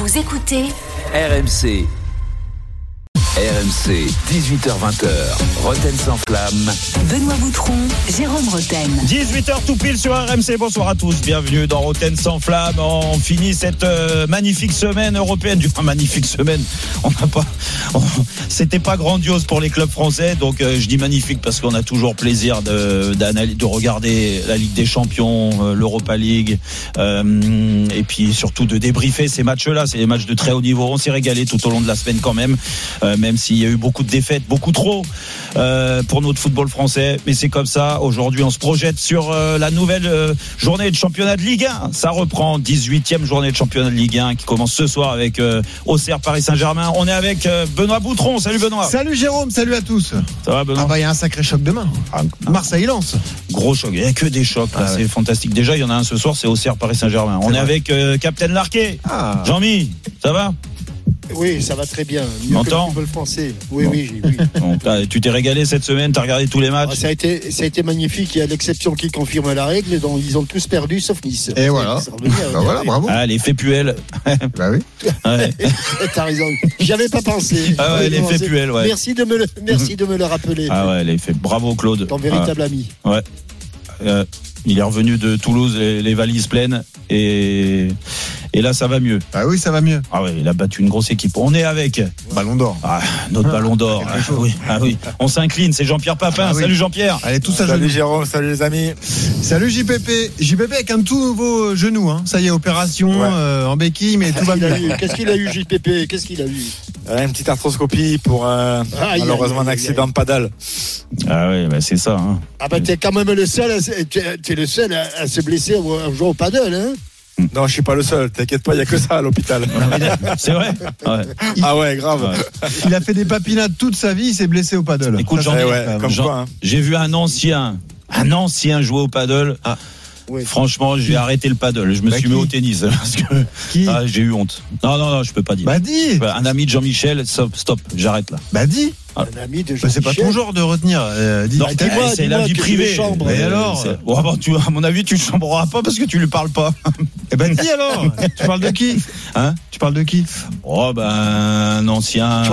Vous écoutez RMC. RMC, 18h-20h, Roten sans flamme. Benoît Boutron, Jérôme Roten. 18h tout pile sur RMC, bonsoir à tous, bienvenue dans Roten sans flamme. On finit cette magnifique semaine européenne, magnifique semaine, c'était pas grandiose pour les clubs français, donc je dis magnifique parce qu'on a toujours plaisir de regarder la Ligue des Champions, l'Europa League, et puis surtout de débriefer ces matchs-là, c'est des matchs de très haut niveau. On s'est régalé tout au long de la semaine quand même s'il y a eu beaucoup de défaites, beaucoup trop pour notre football français, mais c'est comme ça. Aujourd'hui on se projette sur la nouvelle journée de championnat de Ligue 1. Ça reprend, 18e journée de championnat de Ligue 1 qui commence ce soir avec Auxerre Paris Saint-Germain. On est avec Benoît Boutron. Salut Benoît. Salut Jérôme, salut à tous. Ça va Benoît? Il y a un sacré choc demain. Marseille-Lens. Gros choc, il n'y a que des chocs là. C'est fantastique. Déjà il y en a un ce soir, c'est Auxerre Paris Saint-Germain. On est avec Captain Larquet. Jean-Mi, ça va? Oui, ça va très bien. Mieux que le football français. Oui, oui. Donc, tu t'es régalé cette semaine, tu as regardé tous les matchs. Ça a été magnifique. Il y a l'exception qui confirme la règle. Donc, ils ont tous perdu sauf Nice. Et voilà. Voilà, bravo. L'effet Puel. Bah oui. Ouais. T'as raison. J'y avais pas pensé. Ah ouais, l'effet Puel, ouais. Merci de me le rappeler. Ah ouais, l'effet. Bravo Claude. Ton véritable ami. Ouais. Il est revenu de Toulouse, les valises pleines, et là ça va mieux. Ah oui, ça va mieux. Ah ouais, il a battu une grosse équipe. On est avec Ballon d'or. Notre Ballon d'or. Oui. On s'incline, c'est Jean-Pierre Papin. Salut Jean-Pierre. Allez tous à genoux. Salut Jérôme, salut les amis. Salut JPP avec un tout nouveau genou. Ça y est, opération en béquille, mais tout va bien. Qu'est-ce qu'il a eu JPP? Une petite arthroscopie pour malheureusement un accident de paddle. Ah oui, c'est ça. T'es quand même le seul. T'es le seul à se blesser en jouant au paddle, hein? Non, je suis pas le seul. T'inquiète pas, il y a que ça à l'hôpital. C'est vrai. Ouais. Ah ouais, grave. Ouais. Il a fait des papinades toute sa vie. Il s'est blessé au paddle. Écoute, j'ai vu un ancien jouer au paddle. Oui. Franchement, j'ai arrêté le paddle. Je me suis mis au tennis parce que j'ai eu honte. Non, je peux pas dire. Dis. Un ami de Jean-Michel, stop, j'arrête là. Dis. Un ami de Jean-Michel. C'est pas ton genre de retenir. C'est la vie privée. Mais alors à mon avis, tu ne chambreras pas parce que tu lui parles pas. Dis alors. Tu parles de qui? Tu parles de qui? Un ancien.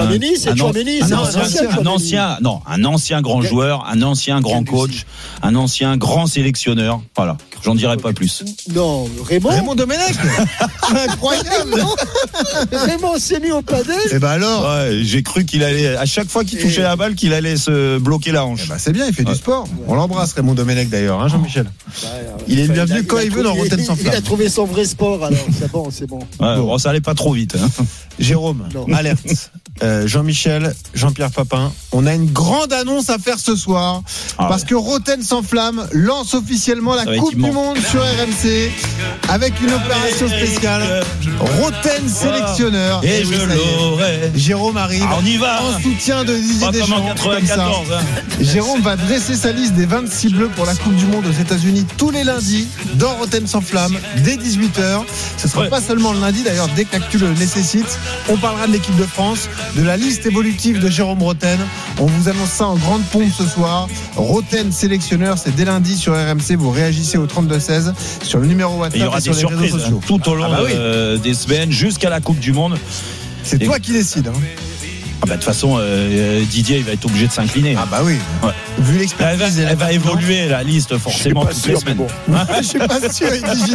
Un ancien grand joueur, un ancien grand coach, un ancien grand sélectionneur. Voilà. J'en dirai pas plus. Non, Raymond Domenech. Incroyable. Raymond s'est mis au padel. Alors. Ouais, j'ai cru qu'il allait, à chaque fois qu'il touchait la balle, qu'il allait se bloquer la hanche. C'est bien, il fait du sport. On l'embrasse, Raymond Domenech d'ailleurs, Jean-Michel. Il est bienvenu quand il veut dans Roten sans flamme. Il a trouvé son vrai sport, alors c'est bon. Ouais, ça allait pas trop vite. Jérôme, alerte. Jean-Michel, Jean-Pierre Papin, on a une grande annonce à faire ce soir parce que Roten sans flamme lance officiellement la Coupe du Monde sur RMC avec une opération spéciale. Roten sélectionneur. Et je l'aurai. Jérôme arrive on y va, en soutien de Didier Deschamps. 94. Jérôme va dresser sa liste des 26 bleus pour la Coupe du Monde aux États-Unis tous les lundis dans Roten sans flamme dès 18h. Ce sera pas seulement le lundi d'ailleurs, dès que l'actu le nécessite. On parlera de l'équipe de France, de la liste évolutive de Jérôme Roten. On vous annonce ça en grande pompe ce soir. Roten sélectionneur, c'est dès lundi sur RMC. Vous réagissez au 32-16 sur le numéro WhatsApp. Il y aura et sur des les surprises réseaux sociaux. tout au long des semaines jusqu'à la Coupe du Monde. C'est toi qui décides. De toute façon, Didier il va être obligé de s'incliner. Oui. Ouais. Vu l'expérience, elle va évoluer la liste forcément toutes les semaines. Je suis pas sûr, il dit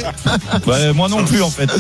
JPP. Moi non plus en fait.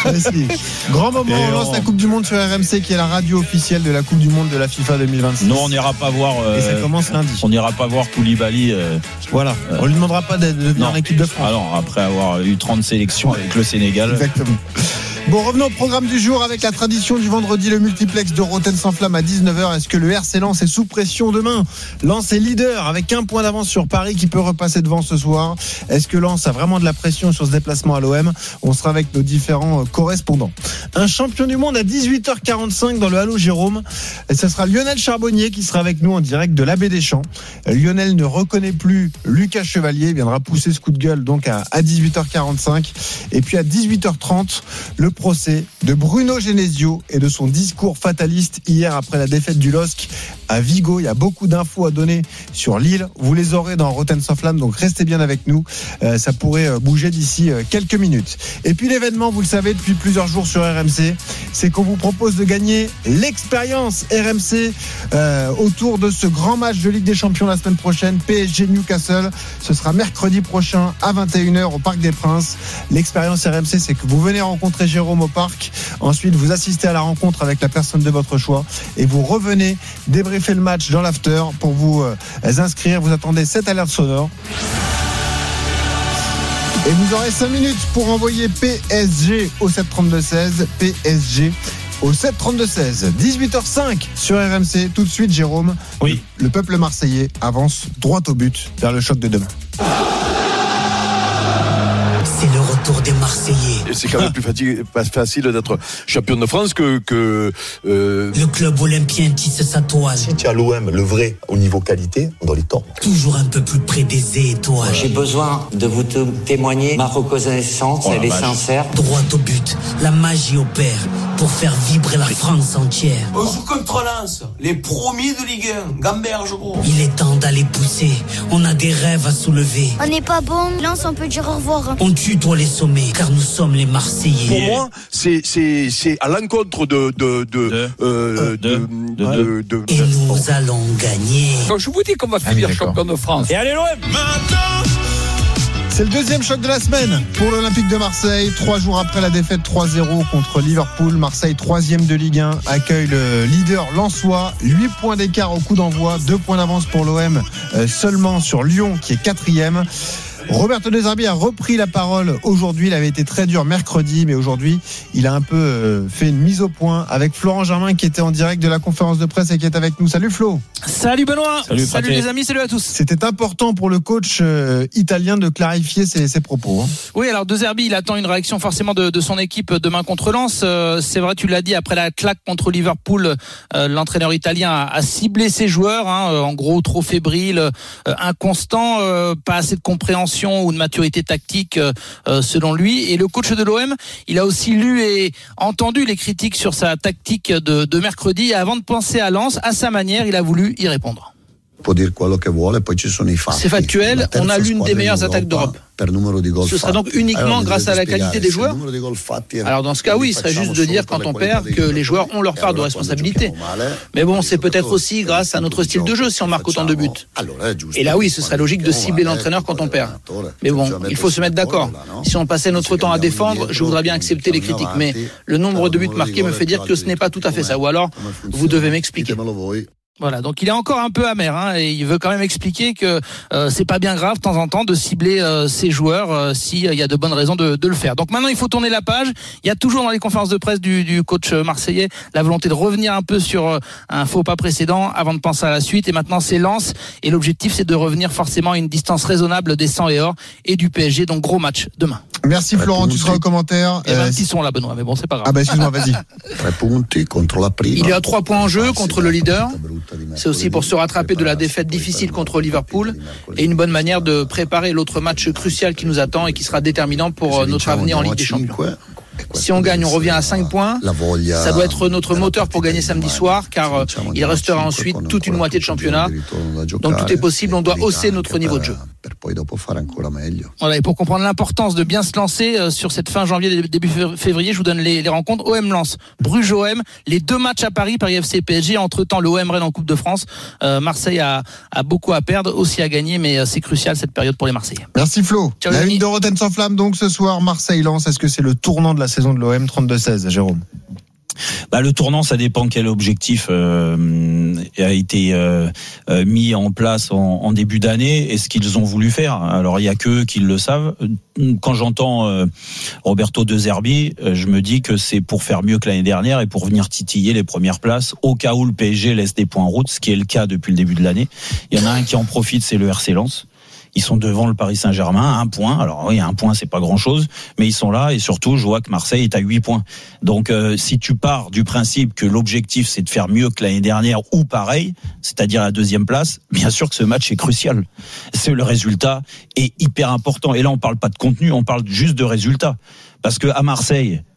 Grand moment, on lance la Coupe du Monde sur RMC qui est la radio officielle de la Coupe du Monde de la FIFA 2026. Non, on n'ira pas voir. Et ça commence lundi. On n'ira pas voir Koulibaly. Voilà. On lui demandera pas de venir en équipe de France. Alors après avoir eu 30 sélections avec le Sénégal. Exactement. Bon, revenons au programme du jour avec la tradition du vendredi, le multiplex de Roten sans flamme à 19h. Est-ce que le RC Lens est sous pression demain? Lens est leader avec un point d'avance sur Paris qui peut repasser devant ce soir. Est-ce que Lens a vraiment de la pression sur ce déplacement à l'OM? On sera avec nos différents correspondants. Un champion du monde à 18h45 dans le Halo Jérôme. Et ce sera Lionel Charbonnier qui sera avec nous en direct de l'Abbé des Champs. Lionel ne reconnaît plus Lucas Chevalier. Il viendra pousser ce coup de gueule donc à 18h45. Et puis à 18h30, le procès de Bruno Genesio et de son discours fataliste hier après la défaite du LOSC à Vigo. Il y a beaucoup d'infos à donner sur Lille. Vous les aurez dans Rotten sans flamme, donc restez bien avec nous. Ça pourrait bouger d'ici quelques minutes. Et puis l'événement, vous le savez, depuis plusieurs jours sur RMC, c'est qu'on vous propose de gagner l'expérience RMC autour de ce grand match de Ligue des Champions la semaine prochaine, PSG Newcastle. Ce sera mercredi prochain à 21h au Parc des Princes. L'expérience RMC, c'est que vous venez rencontrer Jérôme au parc. Ensuite, vous assistez à la rencontre avec la personne de votre choix et vous revenez débriefer le match dans l'after. Pour vous inscrire, vous attendez cette alerte sonore. Et vous aurez 5 minutes pour envoyer PSG au 732-16. PSG au 732-16. 18h05 sur RMC. Tout de suite, Jérôme. Oui. Le peuple marseillais avance droit au but vers le choc de demain. C'est le retour des Marseillais. C'est quand même pas facile d'être champion de France que Le club olympien tisse sa toile. Si tu as l'OM, le vrai, au niveau qualité, on doit les tordre. Toujours un peu plus près des étoiles. J'ai besoin de vous témoigner. Ma reconnaissance, elle est sincère. Droit au but, la magie opère pour faire vibrer la France entière. On joue contre Lens, les promis de Ligue 1, Gamberge gros. Il est temps d'aller pousser, on a des rêves à soulever. On n'est pas bon, Lens on peut dire au revoir. On tutoie les sommets, car nous sommes les Marseillais. pour moi, c'est à l'encontre Et nous allons gagner. Quand je vous dis qu'on va finir champion de France. Et allez l'OM. C'est le deuxième choc de la semaine pour l'Olympique de Marseille. 3 jours après la défaite 3-0 contre Liverpool, Marseille 3e de Ligue 1 accueille le leader lensois. 8 points d'écart au coup d'envoi, 2 points d'avance pour l'OM seulement sur Lyon qui est 4e. Roberto De Zerbi a repris la parole aujourd'hui. Il avait été très dur mercredi, mais aujourd'hui, il a un peu fait une mise au point avec Florent Germain qui était en direct de la conférence de presse et qui est avec nous. Salut Flo. Salut Benoît. Salut les amis, salut à tous. C'était important pour le coach italien de clarifier ses propos. Oui, alors De Zerbi, il attend une réaction forcément de son équipe demain contre Lens. C'est vrai, tu l'as dit, après la claque contre Liverpool, l'entraîneur italien a ciblé ses joueurs, en gros trop fébrile, inconstant, pas assez de compréhension ou de maturité tactique selon lui. Et le coach de l'OM, il a aussi lu et entendu les critiques sur sa tactique de mercredi. Et avant de penser à Lens, à sa manière, il a voulu y répondre. C'est factuel, on a l'une des meilleures attaques d'Europe. Ce sera donc uniquement grâce à la qualité des joueurs. Alors dans ce cas, oui, il serait juste de dire quand on perd que les joueurs ont leur part de responsabilité. Mais bon, c'est peut-être aussi grâce à notre style de jeu si on marque autant de buts. Et là, oui, ce serait logique de cibler l'entraîneur quand on perd. Mais bon, il faut se mettre d'accord. Si on passait notre temps à défendre, je voudrais bien accepter les critiques. Mais le nombre de buts marqués me fait dire que ce n'est pas tout à fait ça. Ou alors, vous devez m'expliquer. Voilà, donc il est encore un peu amer, et il veut quand même expliquer que c'est pas bien grave de temps en temps de cibler ses joueurs s'il y a de bonnes raisons de le faire. Donc maintenant il faut tourner la page. Il y a toujours dans les conférences de presse du coach marseillais la volonté de revenir un peu sur un faux pas précédent avant de penser à la suite. Et maintenant c'est Lens et l'objectif c'est de revenir forcément à une distance raisonnable des 100 et or et du PSG. Donc gros match demain. Merci Florent, tu seras au commentaire. Et 20 sont là Benoît, mais bon c'est pas grave. Ah bah excuse-moi, vas-y. Il y a 3 points en jeu contre le leader. C'est aussi pour se rattraper de la défaite difficile contre Liverpool et une bonne manière de préparer l'autre match crucial qui nous attend et qui sera déterminant pour notre avenir en Ligue des Champions. Si on gagne, on revient à 5 points. Ça doit être notre moteur pour gagner samedi soir, car il restera ensuite toute une moitié de championnat. Donc tout est possible, on doit hausser notre niveau de jeu. Voilà, et pour comprendre l'importance de bien se lancer sur cette fin janvier, début février, je vous donne les rencontres. OM Lens, Bruges OM, les 2 matchs à Paris, Paris FC PSG. Entre-temps, le OM Rennes en Coupe de France. Marseille a beaucoup à perdre, aussi à gagner, mais c'est crucial cette période pour les Marseillais. Merci Flo. Ciao, la ligne de Rotten sans flamme, donc ce soir, Marseille-Lens. Est-ce que c'est le tournant de la saison de l'OM 32-16, Jérôme? Le tournant, ça dépend quel objectif a été mis en place en début d'année et ce qu'ils ont voulu faire. Alors il y a qu'eux qui le savent. Quand j'entends Roberto De Zerbi, je me dis que c'est pour faire mieux que l'année dernière et pour venir titiller les premières places au cas où le PSG laisse des points en route, ce qui est le cas depuis le début de l'année. Il y en a un qui en profite, c'est le RC Lens. Ils sont devant le Paris Saint-Germain, 1 point. Alors oui, 1 point, c'est pas grand-chose, mais ils sont là et surtout, je vois que Marseille est à 8 points. Donc, si tu pars du principe que l'objectif c'est de faire mieux que l'année dernière ou pareil, c'est-à-dire la 2e place, bien sûr que ce match est crucial. C'est le résultat est hyper important. Et là, on parle pas de contenu, on parle juste de résultat. Parce que à Marseille,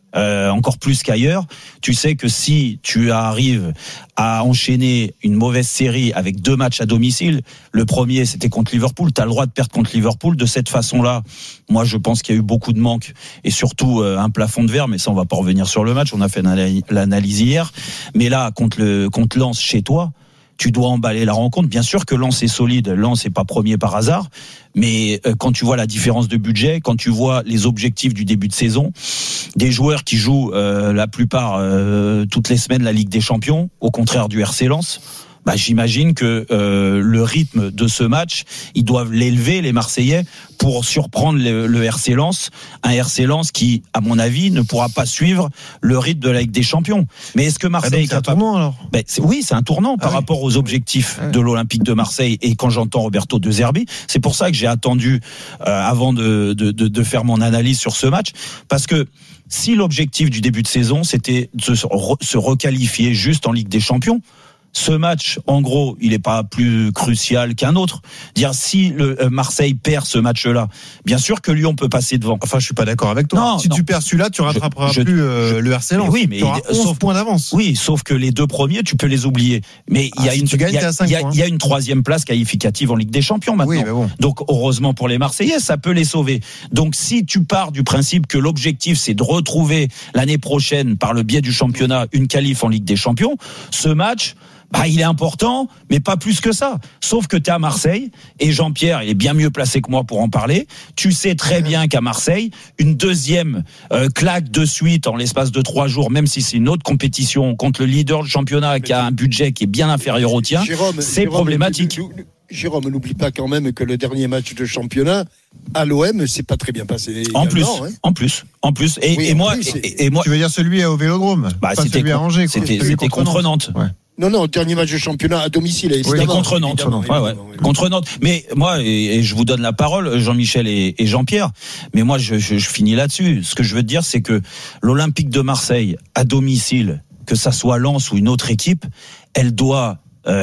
encore plus qu'ailleurs. Tu sais que si tu arrives à enchaîner une mauvaise série avec 2 matchs à domicile, le premier c'était contre Liverpool, tu as le droit de perdre contre Liverpool de cette façon-là. Moi je pense qu'il y a eu beaucoup de manques et surtout un plafond de verre, mais ça on va pas revenir sur le match, on a fait l'analyse hier. Mais là contre Lens chez toi, tu dois emballer la rencontre. Bien sûr que Lens est solide, Lens n'est pas premier par hasard, mais quand tu vois la différence de budget, quand tu vois les objectifs du début de saison, des joueurs qui jouent la plupart toutes les semaines la Ligue des Champions, au contraire du RC Lens, j'imagine que le rythme de ce match, ils doivent l'élever, les Marseillais, pour surprendre le RC Lens, un RC Lens qui, à mon avis, ne pourra pas suivre le rythme de la Ligue des Champions. Mais est-ce que Marseille c'est un tournant alors ? Oui, c'est un tournant par rapport aux objectifs de l'Olympique de Marseille. Et quand j'entends Roberto De Zerbi, c'est pour ça que j'ai attendu avant de faire mon analyse sur ce match, parce que si l'objectif du début de saison, c'était de se requalifier juste en Ligue des Champions, ce match, en gros, il n'est pas plus crucial qu'un autre. Dire si le Marseille perd ce match-là, bien sûr que Lyon peut passer devant. Enfin, je suis pas d'accord avec toi. Si tu perds celui-là, tu rattraperas plus le RC Lens. Oui, mais tu auras 11 points d'avance. Oui, sauf que les 2 premiers, tu peux les oublier. Mais il y a une 3e place qualificative en Ligue des Champions maintenant. Oui, mais bon. Donc heureusement pour les Marseillais, ça peut les sauver. Donc si tu pars du principe que l'objectif c'est de retrouver l'année prochaine par le biais du championnat une qualif en Ligue des Champions, ce match, il est important, mais pas plus que ça. Sauf que tu es à Marseille, et Jean-Pierre, il est bien mieux placé que moi pour en parler. Tu sais très bien qu'à Marseille, une 2e claque de suite en l'espace de 3 jours, même si c'est une autre compétition contre le leader du championnat qui a un budget qui est bien inférieur au tien, c'est problématique. Jérôme, n'oublie pas quand même que le dernier match de championnat à l'OM, c'est pas très bien passé. En plus. Et moi, tu veux dire celui au Vélodrome? C'était à Angers. C'était contre Nantes. Ouais. Non, dernier match de championnat à domicile. C'était contre Nantes. Contre Nantes. Mais moi, et je vous donne la parole, Jean-Michel et Jean-Pierre, mais moi, je finis là-dessus. Ce que je veux te dire, c'est que l'Olympique de Marseille, à domicile, que ça soit Lens ou une autre équipe, elle doit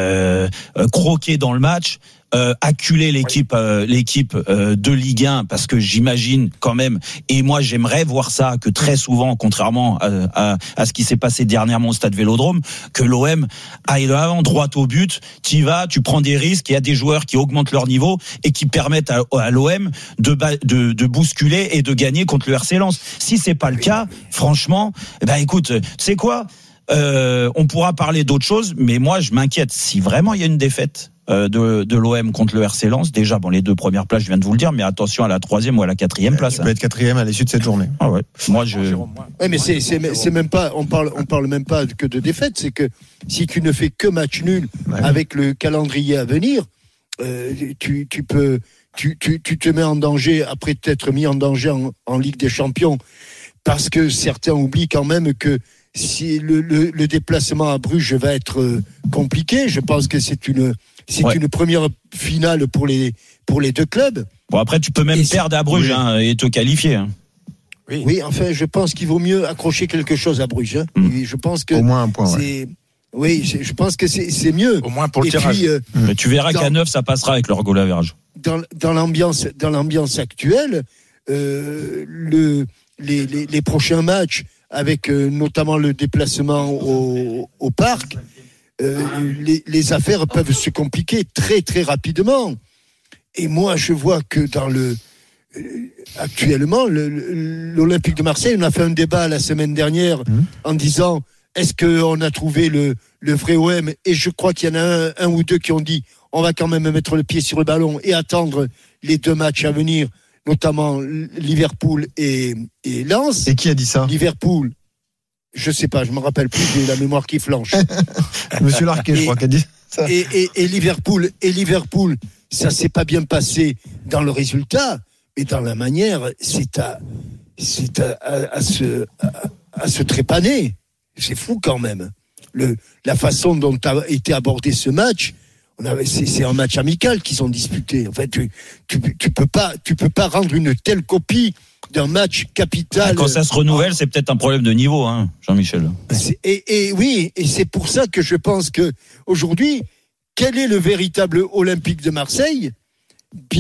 croquer dans le match, acculer l'équipe de Ligue 1, parce que j'imagine quand même, et moi j'aimerais voir ça, que très souvent, contrairement à ce qui s'est passé dernièrement au stade Vélodrome, que l'OM aille en droit au but, tu vas, tu prends des risques, il y a des joueurs qui augmentent leur niveau et qui permettent à l'OM de bousculer et de gagner contre le RC Lens. Si c'est pas le cas, franchement, écoute, tu sais quoi, on pourra parler d'autres choses, mais moi je m'inquiète si vraiment il y a une défaite de l'OM contre le RC Lens. Déjà, les 2 premières places, je viens de vous le dire, mais attention à la 3e ou à la 4e place. Ça peut être 4e à l'issue de cette journée. Ah ouais. Moi, mais c'est même pas, on parle même pas que de défaite, c'est que si tu ne fais que match nul avec le calendrier à venir, tu te mets en danger après t'être mis en danger en Ligue des Champions, parce que certains oublient quand même que si le déplacement à Bruges va être compliqué, je pense que c'est une première finale pour les 2 clubs. Bon, après tu peux même perdre à Bruges et te qualifier. Hein. Oui, enfin, je pense qu'il vaut mieux accrocher quelque chose à Bruges. Et je pense que au moins un point. Oui, je pense que c'est mieux. Au moins pour le tirage. Mais tu verras qu'à 9 ça passera avec leur goal average. Dans l'ambiance actuelle, les prochains matchs, avec notamment le déplacement au parc, les affaires peuvent se compliquer très très rapidement. Et moi je vois que actuellement l'Olympique de Marseille, on a fait un débat la semaine dernière en disant est-ce qu'on a trouvé le vrai OM, et je crois qu'il y en a un ou 2 qui ont dit on va quand même mettre le pied sur le ballon et attendre les 2 matchs à venir, notamment Liverpool et Lens. Et qui a dit ça? Liverpool, je sais pas, je me rappelle plus, j'ai la mémoire qui flanche. Monsieur Larquet, je crois, qui a dit ça. Et Liverpool, ça s'est pas bien passé dans le résultat, mais dans la manière, c'est à se trépaner. C'est fou quand même. La façon dont a été abordé ce match. C'est un match amical qu'ils ont disputé. En fait, tu peux pas rendre une telle copie d'un match capital. Quand ça se renouvelle, c'est peut-être un problème de niveau, hein, Jean-Michel. Oui, et c'est pour ça que je pense que aujourd'hui, quel est le véritable Olympique de Marseille?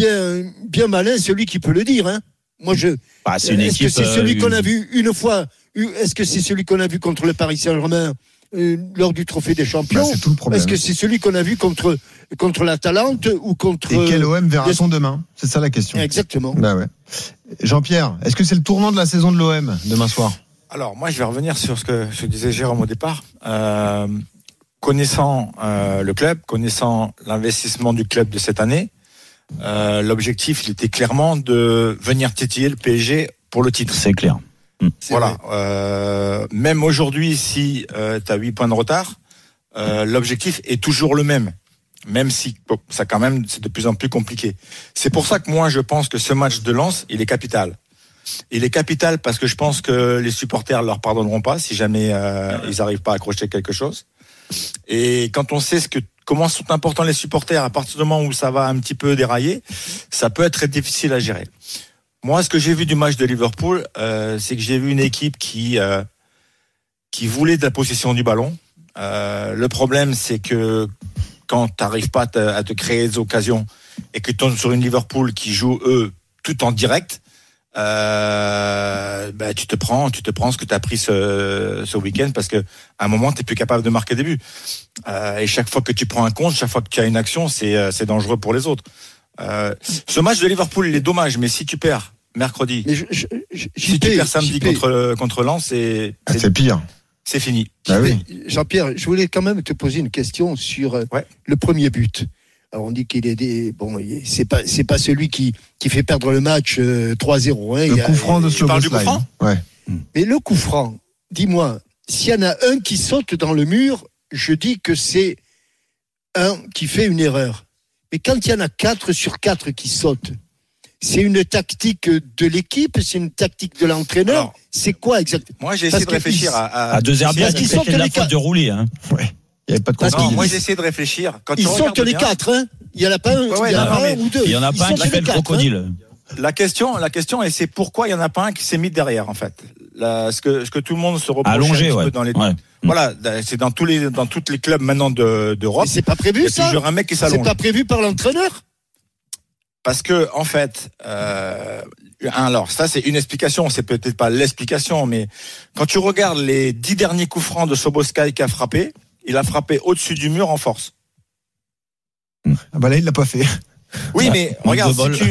Bien malin celui qui peut le dire. Hein. Moi, c'est une équipe. Que c'est celui qu'on a vu une fois Est-ce que c'est celui qu'on a vu contre le Paris Saint-Germain lors du Trophée des Champions? C'est tout le problème. Est-ce que c'est celui qu'on a vu contre l'Atalante ou contre... Et quel OM verra-t-on demain? C'est ça la question. Exactement. Bah ouais. Jean-Pierre, est-ce que c'est le tournant de la saison de l'OM demain soir? Alors, moi, je vais revenir sur ce que disait Jérôme au départ. Connaissant le club, connaissant l'investissement du club de cette année, l'objectif, il était clairement de venir titiller le PSG pour le titre. C'est clair. Voilà. Même aujourd'hui, si tu as 8 points de retard, l'objectif est toujours le même. Même si ça quand même, c'est de plus en plus compliqué. C'est pour ça que moi, je pense que ce match de Lens, il est capital. Il est capital parce que je pense que les supporters leur pardonneront pas si jamais ils n'arrivent pas à accrocher quelque chose. Et quand on sait comment sont importants les supporters, à partir du moment où ça va un petit peu dérailler, ça peut être très difficile à gérer. Moi, ce que j'ai vu du match de Liverpool, c'est que j'ai vu une équipe qui voulait de la possession du ballon. Le problème, c'est que quand tu n'arrives pas à te créer des occasions et que tu tombes sur une Liverpool qui joue, eux, tout en direct, tu te prends ce que tu as pris ce week-end parce que à un moment, tu n'es plus capable de marquer des buts. Et chaque fois que tu prends un compte, chaque fois que tu as une action, c'est dangereux pour les autres. Ce match de Liverpool, il est dommage, mais si tu perds mercredi, si tu perds samedi contre Lens, c'est pire. C'est fini. Ah oui. Jean-Pierre, je voulais quand même te poser une question sur le premier but. Alors on dit qu'il est c'est pas celui qui fait perdre le match 3-0. Le coup franc de Szoboszlai. Ouais. Mais le coup franc, dis-moi, s'il y en a un qui saute dans le mur, je dis que c'est un qui fait une erreur. Mais quand il y en a 4 sur 4 qui sautent, c'est une tactique de l'équipe, c'est une tactique de l'entraîneur. Alors, c'est quoi exactement? Moi, j'ai essayé de réfléchir à De Zerbi, c'était de la faute de Roulier. Hein. Ouais. Il n'y avait pas de non, moi, j'ai essayé de réfléchir. Quand ils sautent les 4, hein. Il n'y en a pas un, ou deux. Il n'y en a pas un qui fait le crocodile. La question, et c'est pourquoi il n'y en a pas un qui s'est mis derrière, en fait. Ce que tout le monde se reproche allongé, un petit peu dans les... Voilà, c'est dans tous les clubs maintenant d'Europe. Mais c'est pas prévu, ça? Il y a toujours un mec qui s'allonge. C'est pas prévu par l'entraîneur? Parce que, en fait, alors, ça, c'est une explication, c'est peut-être pas l'explication, mais quand tu regardes les 10 derniers coups francs de Szoboszlai qui a frappé, il a frappé au-dessus du mur en force. Ah bah là, il l'a pas fait. Oui, mais regarde,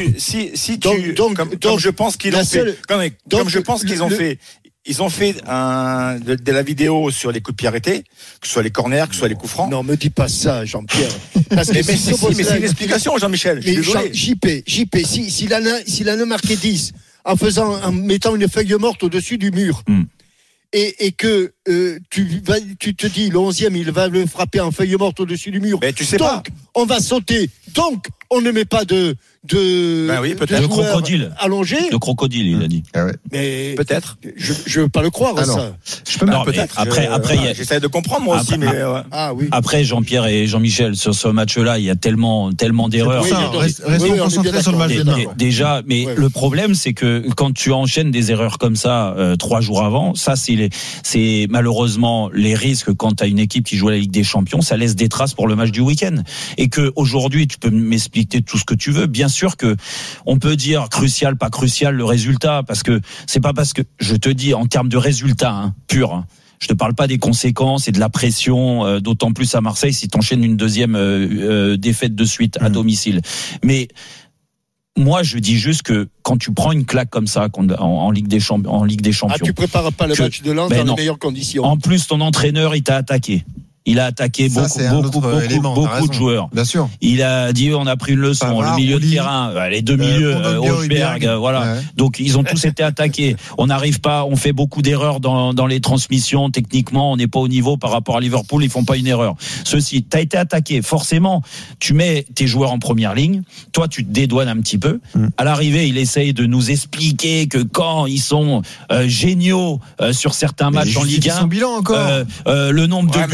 comme je pense qu'ils ont fait, comme je pense qu'ils ont fait, ils ont fait de la vidéo sur les coups de pied arrêtés, que ce soit les corners, que ce soit les coups francs. Non, me dis pas ça, Jean-Pierre. Parce que mais c'est une explication, Jean-Michel. Je suis désolé. JP, s'il en a marqué 10 en mettant une feuille morte au-dessus du mur. Et que tu te dis le 11e il va le frapper en feuille morte au-dessus du mur. Mais tu sais donc, pas. On va sauter. Donc on ne met pas de le crocodile allongé. Le crocodile, il a dit. Ah ouais. Mais peut-être. Je veux pas le croire. Alors, ça. Je peux peut-être. Après, j'essaie de comprendre moi aussi. Mais oui. Après, Jean-Pierre et Jean-Michel, sur ce match-là, il y a tellement d'erreurs. Restons concentrés sur le match. Déjà, mais le problème, c'est que quand tu enchaînes des erreurs comme ça 3 jours avant, ça c'est malheureusement les risques quand tu as une équipe qui joue à la Ligue des Champions, ça laisse des traces pour le match du week-end. Et que aujourd'hui, tu peux m'expliquer tout ce que tu veux. Bien sûr que on peut dire crucial, pas crucial le résultat, parce que c'est pas parce que je te dis en termes de résultat pur. Je te parle pas des conséquences et de la pression, d'autant plus à Marseille si t'enchaînes une deuxième défaite de suite à domicile. Mais moi, je dis juste que quand tu prends une claque comme ça en Ligue des Champions, tu prépares pas le match de Lens dans les meilleures conditions. En plus, ton entraîneur, il t'a attaqué. Il a attaqué beaucoup de joueurs. Bien sûr. Il a dit on a pris une leçon. Le milieu de terrain, les deux milieux, Holberg, voilà. Ouais. Donc ils ont tous été attaqués. On n'arrive pas, on fait beaucoup d'erreurs dans les transmissions. Techniquement, on n'est pas au niveau par rapport à Liverpool. Ils font pas une erreur. Ceci, t'as été attaqué. Forcément, tu mets tes joueurs en première ligne. Toi, tu te dédouanes un petit peu. À l'arrivée, il essaye de nous expliquer que quand ils sont géniaux sur certains matchs en Ligue 1, son bilan encore. le nombre de buts.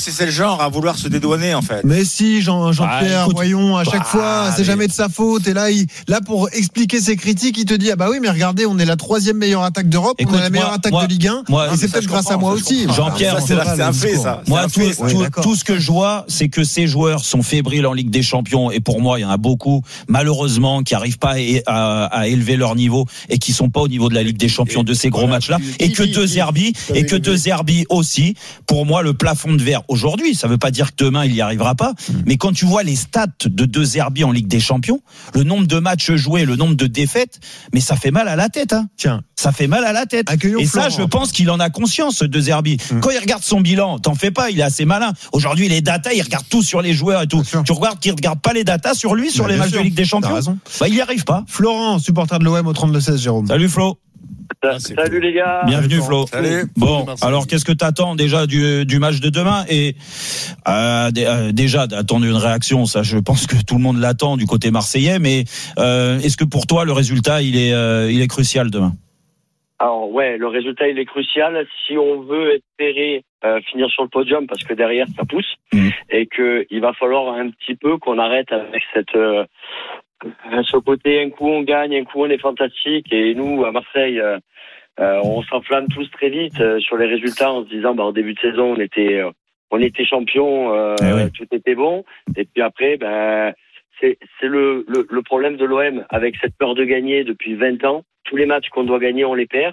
c'est le genre à vouloir se dédouaner en fait. Mais si, Jean-Pierre, voyons, à chaque fois, c'est jamais de sa faute. Et là, pour expliquer ses critiques, il te dit, ah bah oui, mais regardez, on est la 3e meilleure attaque d'Europe, on est la meilleure attaque de Ligue 1, et c'est peut-être grâce à moi aussi. Jean-Pierre, c'est un fait, ça. Moi, tout ce que je vois, c'est que ces joueurs sont fébriles en Ligue des Champions, et pour moi, il y en a beaucoup, malheureusement, qui arrivent pas à élever leur niveau et qui sont pas au niveau de la Ligue des Champions de ces gros matchs-là, et que De Zerbi aussi, pour moi, le plafond de verre aujourd'hui, ça veut pas dire que demain il y arrivera pas, mais quand tu vois les stats de Zerbi en Ligue des Champions, le nombre de matchs joués, le nombre de défaites, mais ça fait mal à la tête, hein. Tiens, ça fait mal à la tête. Accueillons et Florent. Ça, je pense qu'il en a conscience, De Zerbi. Quand il regarde son bilan, t'en fais pas, il est assez malin. Aujourd'hui, les datas, il regarde tout sur les joueurs et tout. Tu regardes qu'il regarde pas les datas sur lui, sur les matchs de Ligue des Champions. Il y arrive pas. Florent, supporter de l'OM au 32-16, Jérôme. Salut Flo. Salut les gars. Bienvenue Flo. Salut. Bon, alors qu'est-ce que t'attends déjà du match de demain? Et déjà d'attendre une réaction, ça je pense que tout le monde l'attend du côté marseillais, mais est-ce que pour toi le résultat il est crucial demain? Alors ouais, le résultat il est crucial si on veut espérer finir sur le podium, parce que derrière ça pousse et que il va falloir un petit peu qu'on arrête avec ce côté, un coup on gagne, un coup on est fantastique, et nous à Marseille on s'enflamme tous très vite sur les résultats en se disant au début de saison on était champion, tout était bon, et puis après c'est le problème de l'OM avec cette peur de gagner depuis 20 ans. Tous les matchs qu'on doit gagner on les perd.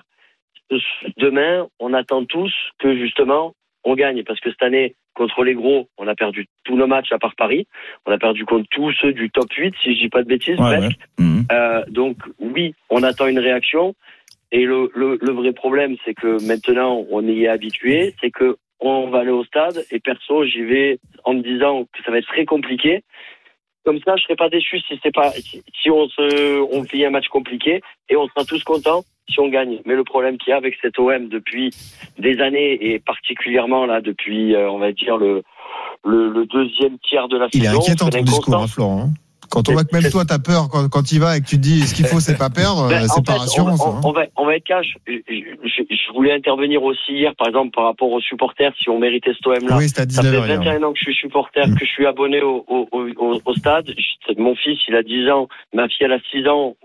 Demain on attend tous que justement on gagne, parce que cette année contre les gros, on a perdu tous nos matchs à part Paris. On a perdu contre tous ceux du top 8, si je dis pas de bêtises, presque. Donc oui, on attend une réaction. Et le vrai problème, c'est que maintenant, on y est habitué. C'est que on va aller au stade, et perso, j'y vais en me disant que ça va être très compliqué. Comme ça, je serais pas déçu si on fait un match compliqué, et on sera tous contents si on gagne. Mais le problème qu'il y a avec cet OM depuis des années, et particulièrement là depuis on va dire le deuxième tiers de la saison. Il est inquiétant ton discours, hein, Florent. Quand on voit que même toi t'as peur quand tu y vas et que tu te dis ce qu'il faut c'est pas perdre, c'est pas rassurant. On va être cash. Je voulais intervenir aussi hier, par exemple, par rapport aux supporters, si on méritait cet OM là. Oui, c'est à 19h. Ça fait 21 ans que je suis supporter, que je suis abonné au stade. Mon fils, il a 10 ans, ma fille elle a 6 ans.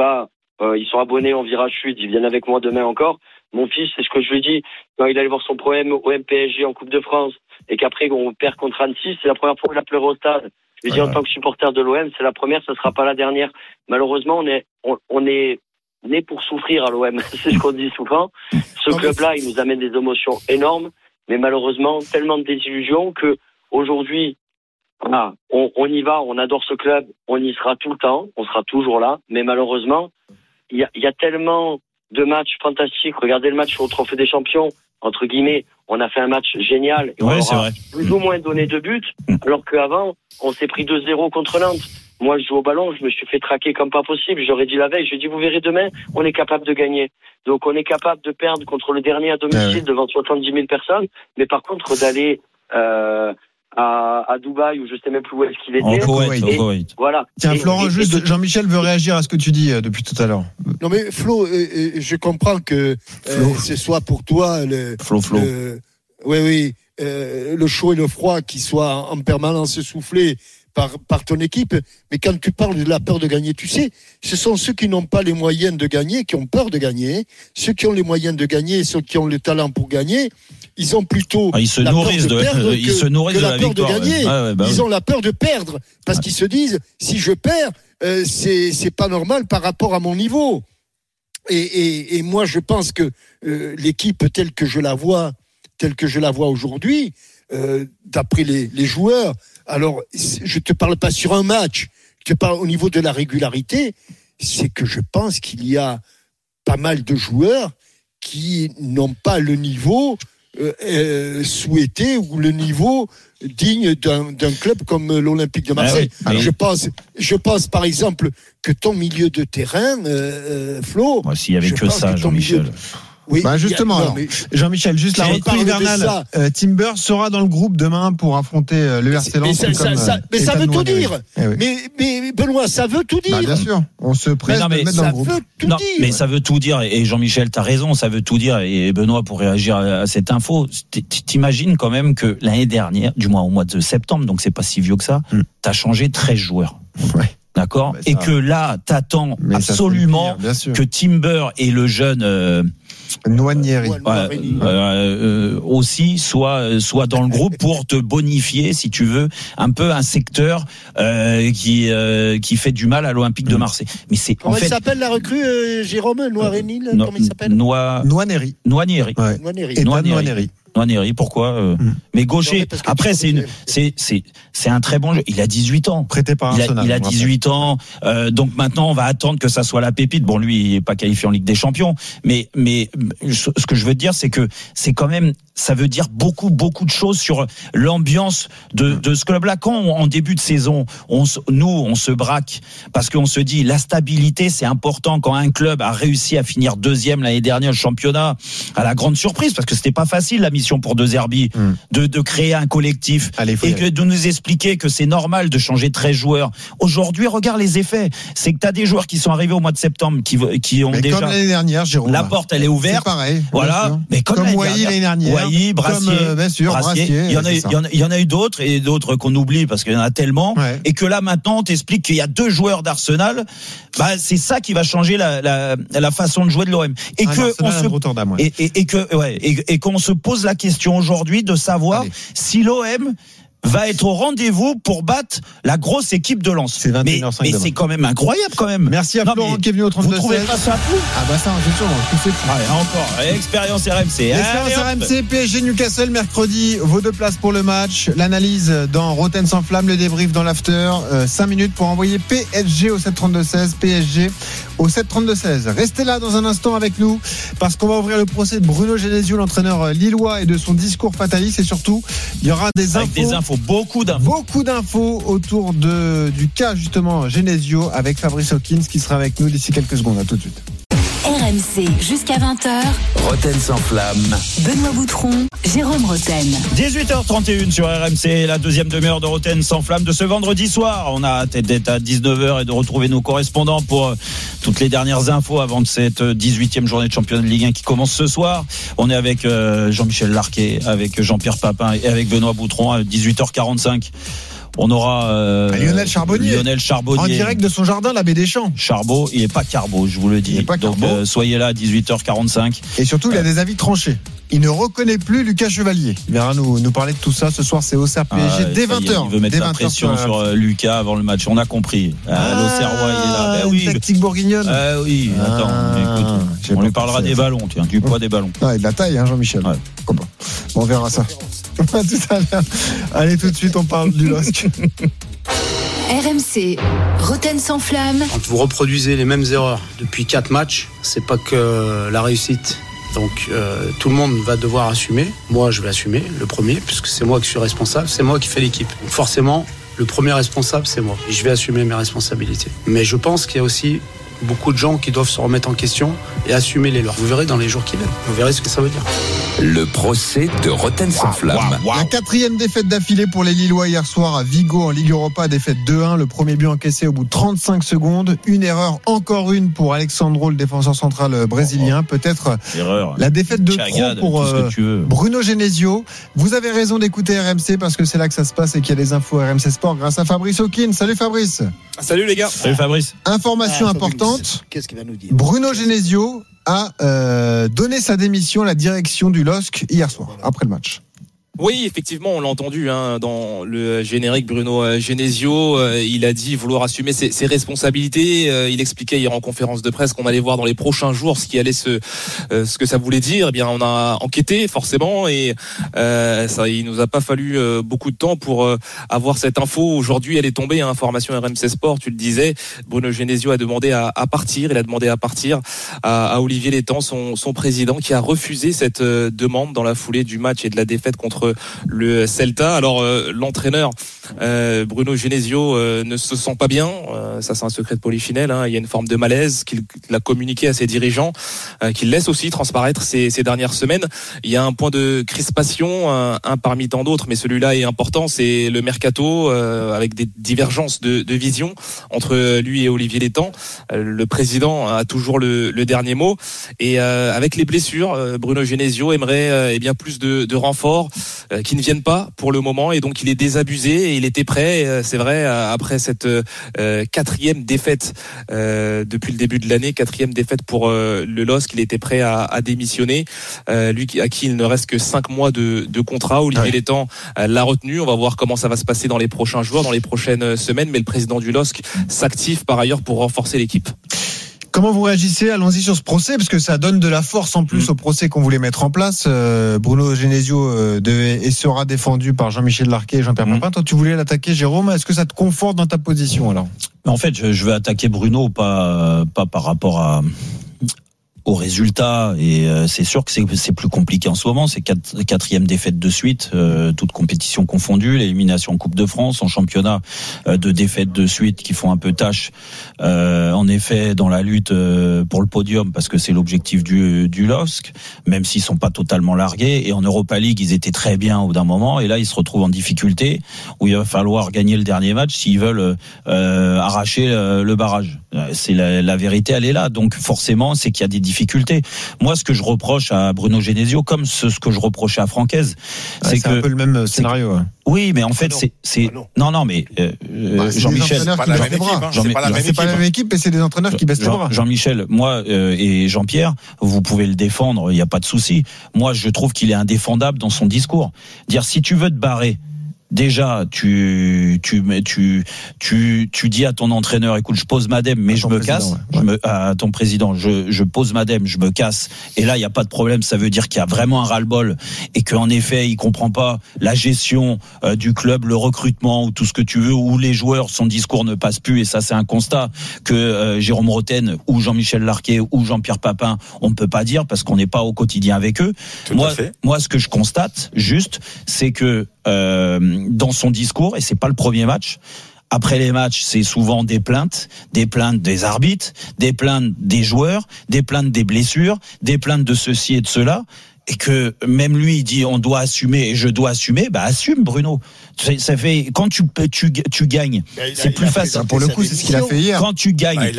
Ils sont abonnés en virage sud, ils viennent avec moi demain encore. Mon fils, c'est ce que je lui dis, quand il allait voir son problème au MPSG en Coupe de France, et qu'après on perd contre Annecy, c'est la première fois qu'il a pleuré au stade. Je lui dis, en tant que supporter de l'OM, c'est la première, ce sera pas la dernière. Malheureusement, on est né pour souffrir à l'OM. C'est ce qu'on dit souvent. Ce club-là, il nous amène des émotions énormes, mais malheureusement, tellement de désillusions que aujourd'hui, voilà, on y va, on adore ce club, on y sera tout le temps, on sera toujours là, mais malheureusement, il y a tellement de matchs fantastiques. Regardez le match au Trophée des Champions, entre guillemets, on a fait un match génial, et on aura plus ou moins donné 2 buts, alors qu'avant, on s'est pris 2-0 contre Nantes. Moi, je joue au ballon, je me suis fait traquer comme pas possible. J'aurais dit la veille, je dis, vous verrez demain, on est capable de gagner. Donc, on est capable de perdre contre le dernier à domicile devant 70 000 personnes, mais par contre, d'aller à Dubaï, où je sais même plus où est-ce qu'il était. Au Koweït. Voilà. Tiens, Florent, juste, Jean-Michel veut réagir à ce que tu dis depuis tout à l'heure. Non mais Flo, je comprends que ce soit pour toi Flo. le chaud et le froid qui soit en permanence soufflé par ton équipe, mais quand tu parles de la peur de gagner, tu sais, ce sont ceux qui n'ont pas les moyens de gagner, qui ont peur de gagner. Ceux qui ont les moyens de gagner, ceux qui ont le talent pour gagner, ils ont plutôt ils se nourrissent de la peur victoire. De gagner. Ils ont la peur de perdre, parce qu'ils se disent, si je perds, c'est pas normal par rapport à mon niveau. Et moi, je pense que l'équipe telle que je la vois aujourd'hui, d'après les joueurs. Alors, je te parle pas sur un match, je te parle au niveau de la régularité, c'est que je pense qu'il y a pas mal de joueurs qui n'ont pas le niveau souhaité ou le niveau digne d'un club comme l'Olympique de Marseille. Je pense par exemple que ton milieu de terrain, Flo... Moi, s'il y avait que ça, Jean-Michel... Oui, justement, Jean-Michel, juste la recrue hivernale. Timber sera dans le groupe demain pour affronter le RC Lens. Mais ça veut tout dire. Mais Benoît, ça veut tout dire. Bien sûr, on se presse de mettre dans le groupe. Mais ça veut tout dire. Et Jean-Michel, t'as raison, ça veut tout dire. Et Benoît, pour réagir à cette info, t'imagines quand même que l'année dernière, du moins au mois de septembre, donc c'est pas si vieux que ça, t'as changé 13 joueurs. Ouais. D'accord. Et que là, t'attends absolument que Timber et le jeune Nwaneri aussi soit dans le groupe pour te bonifier, si tu veux, un peu un secteur qui fait du mal à l'Olympique de Marseille. Mais c'est comment il s'appelle la recrue, Jérôme Nwaneri, comment il s'appelle? Nwaneri. Nwaneri, pourquoi mais gaucher. Après, c'est un très bon jeu. Il a 18 ans. Prêté par Arsenal. Il a 18 ans. Donc maintenant, on va attendre que ça soit la pépite. Bon, lui, il est pas qualifié en Ligue des Champions. Mais ce que je veux dire, c'est que c'est quand même, ça veut dire beaucoup de choses sur l'ambiance de ce club-là. Quand en début de saison, on se braque parce qu'on se dit la stabilité, c'est important. Quand un club a réussi à finir deuxième l'année dernière le championnat, à la grande surprise, parce que c'était pas facile la mission pour De Zerbi de créer un collectif et de nous expliquer que c'est normal de changer 13 joueurs. Aujourd'hui, regarde les effets. C'est que t'as des joueurs qui sont arrivés au mois de septembre qui ont déjà comme l'année dernière, Jérôme. La porte, elle est ouverte. C'est pareil. Voilà. Mais comme l'année dernière. Wai, Brassier, bien sûr, Brassier. Il y en a eu d'autres et d'autres qu'on oublie parce qu'il y en a tellement. Ouais. Et que là, maintenant, on t'explique qu'il y a 2 joueurs d'Arsenal. Bah, c'est ça qui va changer la façon de jouer de l'OM. Et qu'on se pose la question aujourd'hui de savoir si l'OM va être au rendez-vous pour battre la grosse équipe de Lens. C'est 21h05 mais c'est quand même incroyable quand même. Merci à Florent qui est venu au 32-16. Vous trouvez pas ça fou? Ah bah ça, c'est sûr. Encore. Expérience RMC. Expérience RMC, PSG Newcastle mercredi. Vos 2 places pour le match. L'analyse dans Roten sans flamme, le débrief dans l'after. 5 minutes pour envoyer PSG au 732-16. PSG au 732-16. Restez là dans un instant avec nous parce qu'on va ouvrir le procès de Bruno Genesio, l'entraîneur lillois, et de son discours fataliste. Et surtout, il y aura des infos. Beaucoup d'infos autour du cas justement Genesio avec Fabrice Hawkins qui sera avec nous d'ici quelques secondes. À tout de suite. RMC jusqu'à 20h. Roten sans flamme. Benoît Boutron, Jérôme Roten. 18h31 sur RMC, la deuxième demi-heure de Roten sans flamme de ce vendredi soir. On a hâte d'être à 19h et de retrouver nos correspondants pour toutes les dernières infos avant de cette 18e journée de championnat de Ligue 1 qui commence ce soir. On est avec Jean-Michel Larquet, avec Jean-Pierre Papin et avec Benoît Boutron à 18h45. On aura Lionel Charbonnier en direct de son jardin, la baie des Champs. Charbot, il n'est pas Carbo, je vous le dis. Donc soyez là à 18h45. Et surtout, il a des avis tranchés. Il ne reconnaît plus Lucas Chevalier. Il viendra nous parler de tout ça ce soir. C'est Auxerre PSG dès 20h. Il veut mettre la pression sur Lucas avant le match. On a compris. L'Auxerrois, il est là. Une tactique bourguignonne. Oui, attends. Écoute, on lui parlera des ballons, du poids des ballons. Il a de la taille, Jean-Michel. Ouais. Bon, on verra ça. À tout à l'heure. Allez, tout de suite, on parle du LOSC. RMC, Roten sans flamme. Quand vous reproduisez les mêmes erreurs depuis 4 matchs, c'est pas que la réussite. Donc tout le monde va devoir assumer. Moi, je vais assumer le premier, puisque c'est moi qui suis responsable, c'est moi qui fais l'équipe. Donc forcément, le premier responsable, c'est moi. Et je vais assumer mes responsabilités. Mais je pense qu'il y a aussi beaucoup de gens qui doivent se remettre en question et assumer les leurs. Vous verrez dans les jours qui viennent. Vous verrez ce que ça veut dire. Le procès de Roten sans flamme. La 4e défaite d'affilée pour les Lillois hier soir à Vigo en Ligue Europa, défaite 2-1. Le premier but encaissé au bout de 35 secondes. Une erreur, encore une pour Alexandro, le défenseur central brésilien. Peut-être la défaite de trop pour Bruno Genesio. Vous avez raison d'écouter RMC parce que c'est là que ça se passe et qu'il y a des infos RMC Sport grâce à Fabrice Hawkins. Salut Fabrice. Salut les gars. Salut Fabrice. Information importante. Qu'est-ce qu'il va nous dire? Bruno Genesio a donné sa démission à la direction du LOSC hier soir, après le match. Oui, effectivement, on l'a entendu dans le générique. Bruno Genesio, il a dit vouloir assumer ses responsabilités. Il expliquait hier en conférence de presse qu'on allait voir dans les prochains jours ce que ça voulait dire. Eh bien, on a enquêté forcément et il nous a pas fallu beaucoup de temps pour avoir cette info. Aujourd'hui, elle est tombée. Information RMC Sport, tu le disais. Bruno Genesio a demandé à partir. Il a demandé à partir à Olivier Létang, son président, qui a refusé cette demande dans la foulée du match et de la défaite contre le Celta. Alors l'entraîneur Bruno Genesio ne se sent pas bien. Ça, c'est un secret de Polichinelle. Il y a une forme de malaise qu'il a communiqué à ses dirigeants, qu'il laisse aussi transparaître ces dernières semaines. Il y a un point de crispation, un parmi tant d'autres, mais celui-là est important. C'est le mercato, avec des divergences de vision entre lui et Olivier Létang. Le président a toujours le dernier mot. Et avec les blessures, Bruno Genesio aimerait bien plus de renforts qui ne viennent pas pour le moment, et donc il est désabusé et il était prêt, c'est vrai, après cette quatrième défaite depuis le début de l'année, quatrième défaite pour le LOSC, il était prêt à démissionner. Lui à qui il ne reste que 5 mois de contrat. Olivier Létang l'a retenu. On va voir comment ça va se passer dans les prochains jours, dans les prochaines semaines, mais le président du LOSC s'active par ailleurs pour renforcer l'équipe. Comment vous réagissez? Allons-y sur ce procès, parce que ça donne de la force en plus au procès qu'on voulait mettre en place. Bruno Genesio sera défendu par Jean-Michel Larquet et Jean-Pierre Papin. Toi, tu voulais l'attaquer, Jérôme. Est-ce que ça te conforte dans ta position alors? En fait, je veux attaquer Bruno, pas par rapport au résultat, et c'est sûr que c'est plus compliqué en ce moment. C'est quatrième défaite de suite, toute compétition confondue, l'élimination en Coupe de France, en championnat, 2 défaites de suite qui font un peu tâche, en effet, dans la lutte pour le podium, parce que c'est l'objectif du LOSC, même s'ils sont pas totalement largués. Et en Europa League, ils étaient très bien au d'un moment, et là ils se retrouvent en difficulté, où il va falloir gagner le dernier match s'ils veulent arracher le barrage. C'est la vérité, elle est là. Donc forcément, c'est qu'il y a des difficultés. Moi, ce que je reproche à Bruno Genesio, comme ce que je reprochais à Francaise, c'est un peu le même scénario. Ouais. Oui, mais en fait, c'est non, mais Jean-Michel, c'est pas la même équipe, mais c'est des entraîneurs qui baissent les bras. Jean-Michel, moi et Jean-Pierre, vous pouvez le défendre, il n'y a pas de souci. Moi, je trouve qu'il est indéfendable dans son discours. Dire, si tu veux te barrer, déjà, tu dis à ton entraîneur, écoute, je pose ma dème, mais je me casse. À ton président, je pose ma dème, je me casse. Et là, il y a pas de problème. Ça veut dire qu'il y a vraiment un ras-le-bol et qu'en effet, il comprend pas la gestion du club, le recrutement ou tout ce que tu veux, où les joueurs, son discours ne passe plus. Et ça, c'est un constat que Jérôme Roten ou Jean-Michel Larquet ou Jean-Pierre Papin, on ne peut pas dire parce qu'on n'est pas au quotidien avec eux. Moi, ce que je constate, juste, c'est que dans son discours, et c'est pas le premier match, après les matchs, c'est souvent des plaintes des arbitres, des plaintes des joueurs, des plaintes des blessures, des plaintes de ceci et de cela, et que même lui il dit on doit assumer et je dois assumer. Bah assume, Bruno. Ça fait quand tu gagnes, c'est plus facile. Pour le coup, c'est ce qu'il a fait hier. Quand tu gagnes,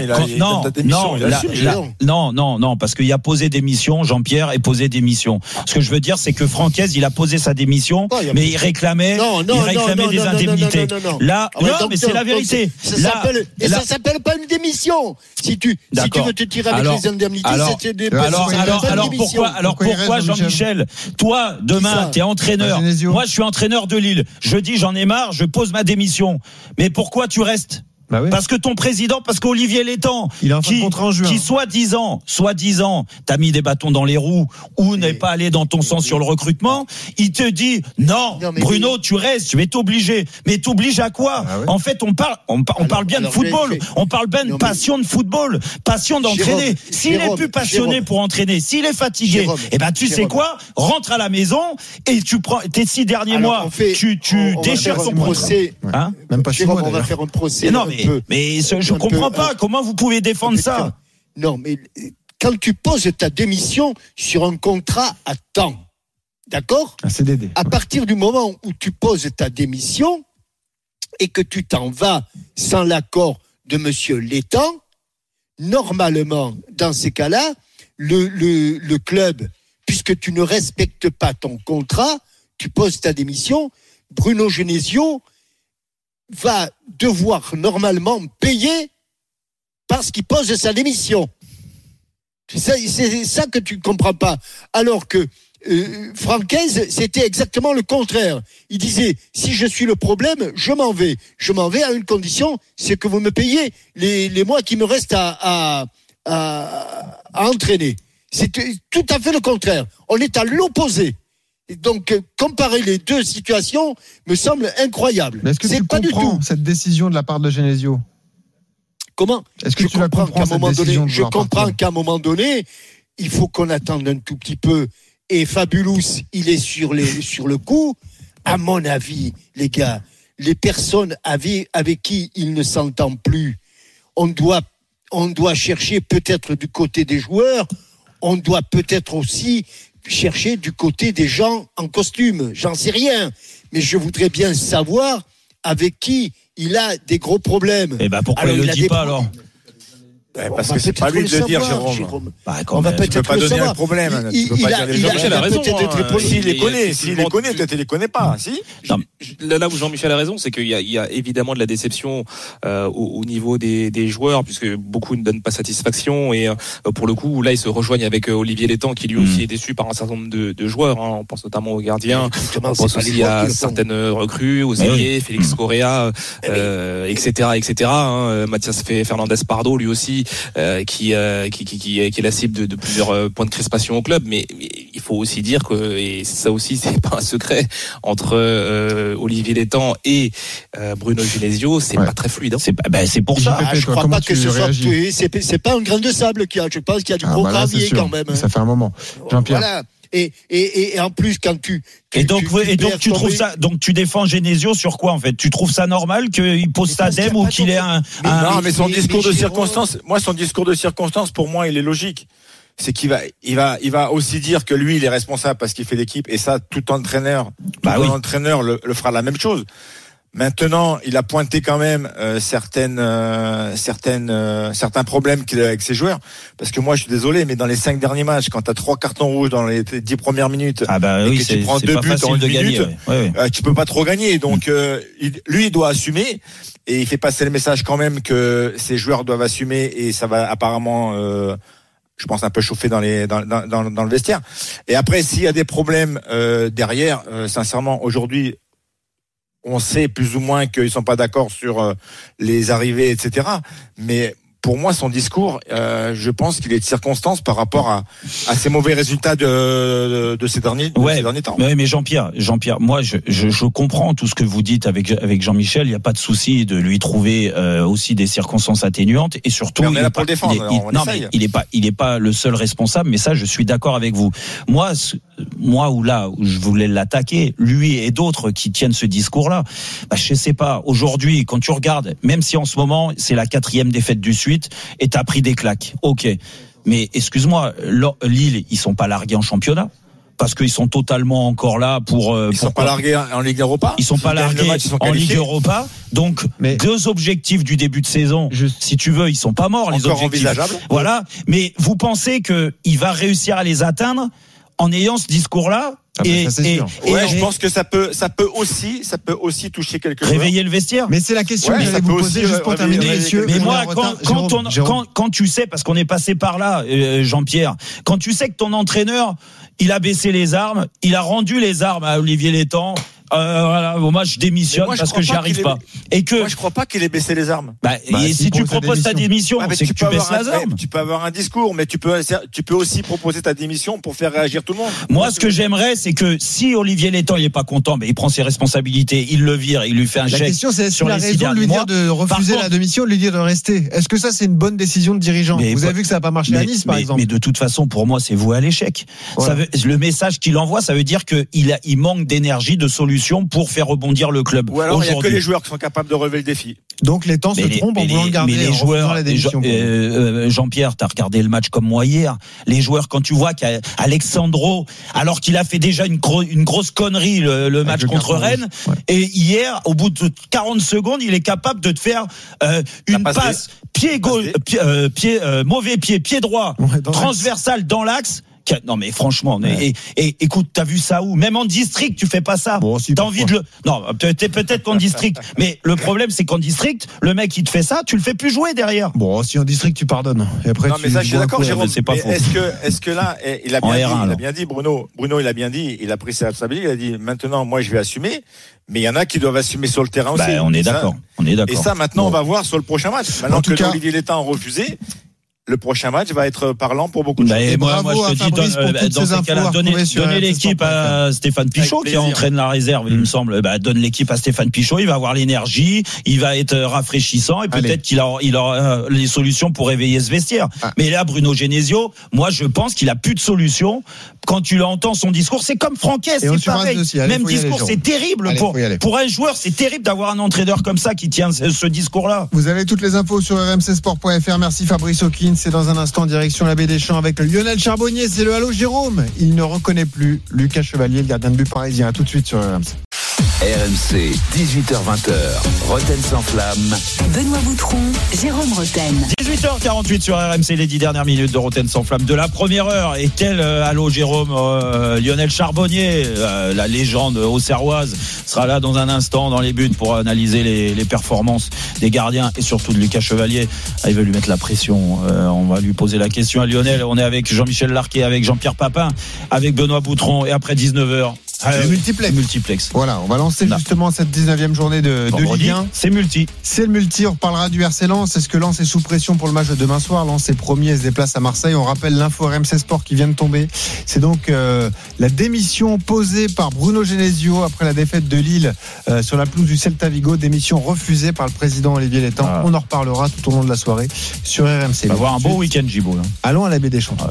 non, parce qu'il a posé démission, Jean-Pierre est posé démission. Ce que je veux dire, c'est que Francaise, il a posé sa démission, mais il réclamait des indemnités. Là, mais c'est la vérité. Ça s'appelle pas une démission. Si tu veux te tirer avec les indemnités, c'était des. Alors pourquoi Jean-Michel, toi demain t'es entraîneur, moi je suis entraîneur de Lille, je dis j'en ai marre, je pose ma démission, mais pourquoi tu restes? Bah oui. Parce que ton président, parce qu'Olivier Létang, qui soi-disant, t'a mis des bâtons dans les roues ou n'est pas allé dans ton sens sur le recrutement, il te dit non, Bruno, tu restes, tu vas t'obliger. Mais t'obliges à quoi? En fait, on parle bien de football, on parle bien de passion de football, passion d'entraîner. S'il est plus passionné pour entraîner, s'il est fatigué, tu sais quoi? Rentre à la maison et tu prends tes 6 derniers mois, tu déchires ton procès. Même pas chez moi. On va faire un procès. Mais je comprends pas comment vous pouvez défendre ça. Non, mais quand tu poses ta démission sur un contrat à temps, d'accord? Un CDD. À partir du moment où tu poses ta démission et que tu t'en vas sans l'accord de monsieur Létang, normalement, dans ces cas-là, le club, puisque tu ne respectes pas ton contrat, tu poses ta démission, Bruno Genesio va devoir normalement payer parce qu'il pose sa démission. C'est ça que tu ne comprends pas. Alors que Francaise, c'était exactement le contraire. Il disait, si je suis le problème, je m'en vais. Je m'en vais à une condition, c'est que vous me payez les mois qui me restent à entraîner. C'est tout à fait le contraire. On est à l'opposé. Donc, comparer les deux situations me semble incroyable. Mais est-ce que tu comprends cette décision de la part de Genesio? Comment? Est-ce que tu la comprends, cette décision? Je comprends qu'à un moment donné, il faut qu'on attende un tout petit peu. Et Fabulous, il est sur le coup. À mon avis, les gars, les personnes avec qui il ne s'entend plus. On doit chercher peut-être du côté des joueurs, on doit peut-être aussi chercher du côté des gens en costume. J'en sais rien, mais je voudrais bien savoir avec qui il a des gros problèmes. Et pourquoi il le dit pas alors? Parce que c'est pas lui de le dire, Jérôme. On va peut-être tu peux pas donner un problème. Tu peux pas dire les gens. Jean-Michel a raison. S'il les connaît, peut-être il les connaît pas. Si. Là où Jean-Michel a raison, c'est qu'il y a évidemment de la déception au niveau des joueurs, puisque beaucoup ne donnent pas satisfaction. Et pour le coup, là, ils se rejoignent avec Olivier Létang, qui lui aussi est déçu par un certain nombre de joueurs. On pense notamment aux gardiens, on pense aussi à certaines recrues, aux ailiers, Félix Correa, etc. Mathias Fernandez Pardo, lui aussi. Qui est la cible de plusieurs points de crispation au club, mais il faut aussi dire que, et ça aussi c'est pas un secret, entre Olivier Létang et Bruno Genesio, c'est pas très fluide. C'est pour ça. Je crois pas que ce soit. C'est pas un grain de sable qu'il y a. Je pense qu'il y a du gros gravier quand même. Ça fait un moment. Jean-Pierre. Voilà. Et en plus, quand tu donc tu trouves ça, donc tu défends Genesio sur quoi en fait? Tu trouves ça normal qu'il pose sa dème ou qu'il ait non, mais son discours de circonstance, pour moi, il est logique. C'est qu'il va aussi dire que lui, il est responsable parce qu'il fait l'équipe, et ça, tout entraîneur le fera la même chose. Maintenant, il a pointé quand même certains problèmes qu'il a avec ses joueurs. Parce que moi, je suis désolé, mais dans les 5 derniers matchs, quand t'as 3 cartons rouges dans les 10 premières minutes, et que tu prends 2 buts en 1 minute, tu peux pas trop gagner. Donc, lui, il doit assumer, et il fait passer le message quand même que ses joueurs doivent assumer, et ça va apparemment, je pense, un peu chauffer dans le vestiaire. Et après, s'il y a des problèmes derrière, sincèrement, aujourd'hui, on sait plus ou moins qu'ils sont pas d'accord sur les arrivées, etc. Mais pour moi, son discours, je pense qu'il est de circonstance par rapport à ces mauvais résultats de ces derniers temps. Ouais, mais Jean-Pierre, moi, je comprends tout ce que vous dites avec Jean-Michel. Il n'y a pas de souci de lui trouver aussi des circonstances atténuantes, et surtout, on est là pour le défendre. Il est pas le seul responsable. Mais ça, je suis d'accord avec vous. Moi où je voulais l'attaquer, lui et d'autres qui tiennent ce discours-là, je sais pas. Aujourd'hui, quand tu regardes, même si en ce moment c'est la 4e défaite du suite, et t'as pris des claques. Ok, mais excuse-moi, Lille, ils sont pas largués en championnat parce qu'ils sont totalement encore là pour. Ils sont pas largués en Ligue Europa. Ils sont pas largués en Ligue Europa. Donc 2 objectifs du début de saison. Si tu veux, ils sont pas morts les objectifs. Envisageables. Voilà. Mais vous pensez que il va réussir à les atteindre en ayant ce discours-là? Je pense que ça peut aussi toucher quelques joueurs. Réveiller le vestiaire. Mais c'est la question que j'allais vous poser juste pour terminer, messieurs. Mais moi, quand tu sais, parce qu'on est passé par là, Jean-Pierre, quand tu sais que ton entraîneur, il a baissé les armes, il a rendu les armes à Olivier Létang. Moi je démissionne parce que j'y arrive pas. Moi je crois pas qu'il ait baissé les armes. Et si tu proposes ta démission, c'est que tu baisses les armes. Tu peux avoir un discours, mais tu peux aussi proposer ta démission pour faire réagir tout le monde. Moi ce que j'aimerais, c'est que si Olivier Létang il est pas content, il prend ses responsabilités, il le vire, il lui fait un chèque. La question c'est est-ce qu'il a raison de lui dire de refuser la démission, de lui dire de rester? Est-ce que ça c'est une bonne décision de dirigeant? Vous avez vu que ça n'a pas marché à Nice par exemple. Mais de toute façon pour moi c'est voué à l'échec. Le message qu'il envoie, ça veut dire qu'il manque d'énergie, de solutions pour faire rebondir le club. Ou alors il n'y a que les joueurs qui sont capables de relever le défi. Donc les temps se trompent en voulant le garder. Mais les joueurs, Jean-Pierre, t'as regardé le match comme moi hier. Les joueurs, quand tu vois qu'Alexandro, alors qu'il a fait déjà une grosse connerie le match contre Rennes, et hier, au bout de 40 secondes, il est capable de te faire une passe pied gauche, mauvais pied droit, transversal dans l'axe. Non mais franchement, et écoute, t'as vu ça où? Même en district, tu fais pas ça. T'as envie de le. Non, peut-être qu'en district. Mais le problème, c'est qu'en district, le mec il te fait ça, tu le fais plus jouer derrière. Si en district tu pardonnes. Et après, mais ça, je suis d'accord, Jérôme. C'est pas faux. Est-ce que là, il a bien dit, Bruno, il a bien dit, il a pris ses responsabilités, il a dit, maintenant, moi, je vais assumer. Mais il y en a qui doivent assumer sur le terrain aussi. On est d'accord. Et ça, maintenant, on va voir sur le prochain match. Maintenant que Olivier Létang a refusé. le prochain match va être parlant pour beaucoup de gens. Moi, je te dis, dans ces cas-là, donnez l'équipe à Stéphane Pichot, qui entraîne la réserve, il me semble. Donne l'équipe à Stéphane Pichot, il va avoir l'énergie, il va être rafraîchissant, et peut-être qu'il aura les solutions pour réveiller ce vestiaire. Mais là, Bruno Genesio, moi, je pense qu'il a plus de solutions. Quand tu l'entends, son discours, c'est comme Franquès, c'est pareil. Même discours, c'est terrible pour un joueur, c'est terrible d'avoir un entraîneur comme ça qui tient ce discours-là. Vous avez toutes les infos sur rmcsport.fr. Merci Fabrice Hawkins. C'est dans un instant direction la baie des Champs avec Lionel Charbonnier. C'est le Allô Jérôme. Il ne reconnaît plus Lucas Chevalier, le gardien de but parisien. À tout de suite sur RMC. RMC, 18h-20h, Rotten sans flamme. Benoît Boutron, Jérôme Rotten. 18h48 sur RMC, les 10 dernières minutes de Rotten sans flamme de la première heure. Et quel allô Jérôme, Lionel Charbonnier, la légende auxerroise, sera là dans un instant dans les buts pour analyser les performances des gardiens et surtout de Lucas Chevalier. Il veut lui mettre la pression. On va lui poser la question à Lionel. On est avec Jean-Michel Larquet, avec Jean-Pierre Papin, avec Benoît Boutron et après 19h. Multiplex. Voilà, on va lancer justement cette 19e journée de Ligue 1. C'est multi. C'est le multi. On reparlera du RC Lens. Est-ce que Lens est sous pression pour le match de demain soir? Lens est premier et se déplace à Marseille. On rappelle l'info RMC Sport qui vient de tomber. C'est donc la démission posée par Bruno Genesio après la défaite de Lille sur la pelouse du Celta Vigo. Démission refusée par le président Olivier Létang. On en reparlera tout au long de la soirée sur RMC. On va avoir un bon week-end, Gibo. Allons à la baie des Champs.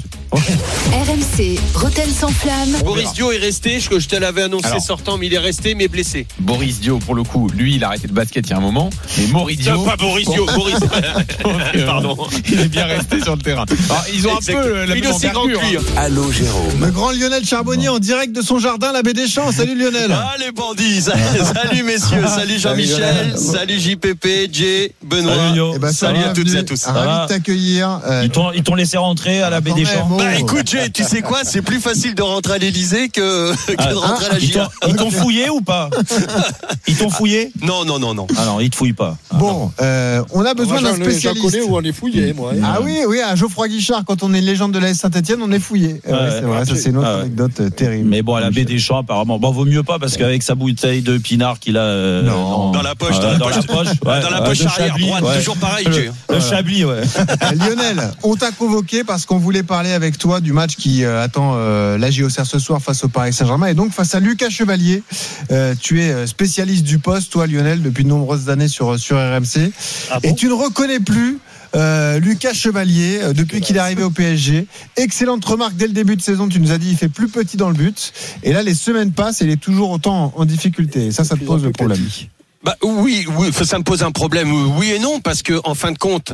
RMC, Rotten sans flamme. Boris Dio est resté. Je te l'avais annoncé sortant, mais il est resté, mais blessé. Boris Dio, pour le coup, lui, il a arrêté le basket il y a un moment. Mais Maurice Dio. Pas Boris Dio, Boris. Pardon. Il est bien resté sur le terrain. Alors, ils ont un peu la même envergure. Allô, Jérôme. Le grand Lionel Charbonnier en direct de son jardin, la baie des Champs. Salut Lionel. Ah, les bandits. Salut messieurs. Salut Jean-Michel. Salut JPP, Jay, Benoît. Salut à toutes et à tous. Ravi de t'accueillir. Ils t'ont laissé rentrer à la baie des Champs. Bah écoute, Jay, tu sais quoi? C'est plus facile de rentrer à l'Elysée que de rentrer à la GIA. Ils t'ont fouillé ou pas? Ils t'ont fouillé? Non. Alors, ils te fouillent pas. Bon, on a besoin d'un spécialiste. Je connais où on est fouillé, moi. Ah oui, à Geoffroy Guichard, quand on est une légende de l'AS Saint-Etienne, on est fouillé. C'est vrai, ça c'est une autre anecdote terrible. Mais bon, à la baie des Champs, apparemment. Bon, vaut mieux pas parce qu'avec sa bouteille de pinard qu'il a. Dans la poche. Dans la poche arrière droite, toujours pareil. Le Chablis, ouais. Lionel, on t'a convoqué parce qu'on voulait parler avec toi du match qui attend la JOCR ce soir face au Paris Saint-Germain et donc face à Lucas Chevalier. Tu es spécialiste du poste, toi Lionel, depuis de nombreuses années sur RMC. Et tu ne reconnais plus Lucas Chevalier depuis qu'il est arrivé au PSG. Excellente remarque dès le début de saison. Tu nous as dit il fait plus petit dans le but. Et là les semaines passent et il est toujours autant en difficulté. Et ça te pose le problème. Oui, ça me pose un problème, oui et non, parce que en fin de compte,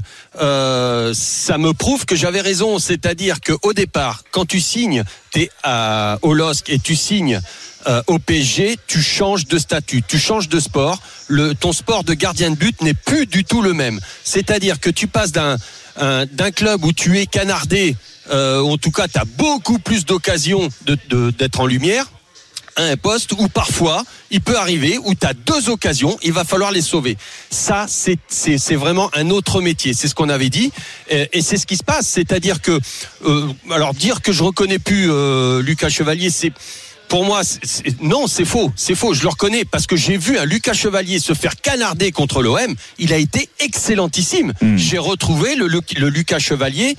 ça me prouve que j'avais raison, c'est-à-dire que au départ, quand tu signes, t'es au LOSC et tu signes au PSG, tu changes de statut, tu changes de sport. Ton sport de gardien de but n'est plus du tout le même. C'est-à-dire que tu passes d'un club où tu es canardé, en tout cas, tu as beaucoup plus d'occasions d'être en lumière, à un poste où parfois il peut arriver où tu as deux occasions, il va falloir les sauver. Ça c'est vraiment un autre métier, c'est ce qu'on avait dit et c'est ce qui se passe, c'est-à-dire que alors dire que je reconnais plus Lucas Chevalier, c'est pour moi, non, c'est faux. Je le reconnais parce que j'ai vu un Lucas Chevalier se faire canarder contre l'OM. Il a été excellentissime. J'ai retrouvé le Lucas Chevalier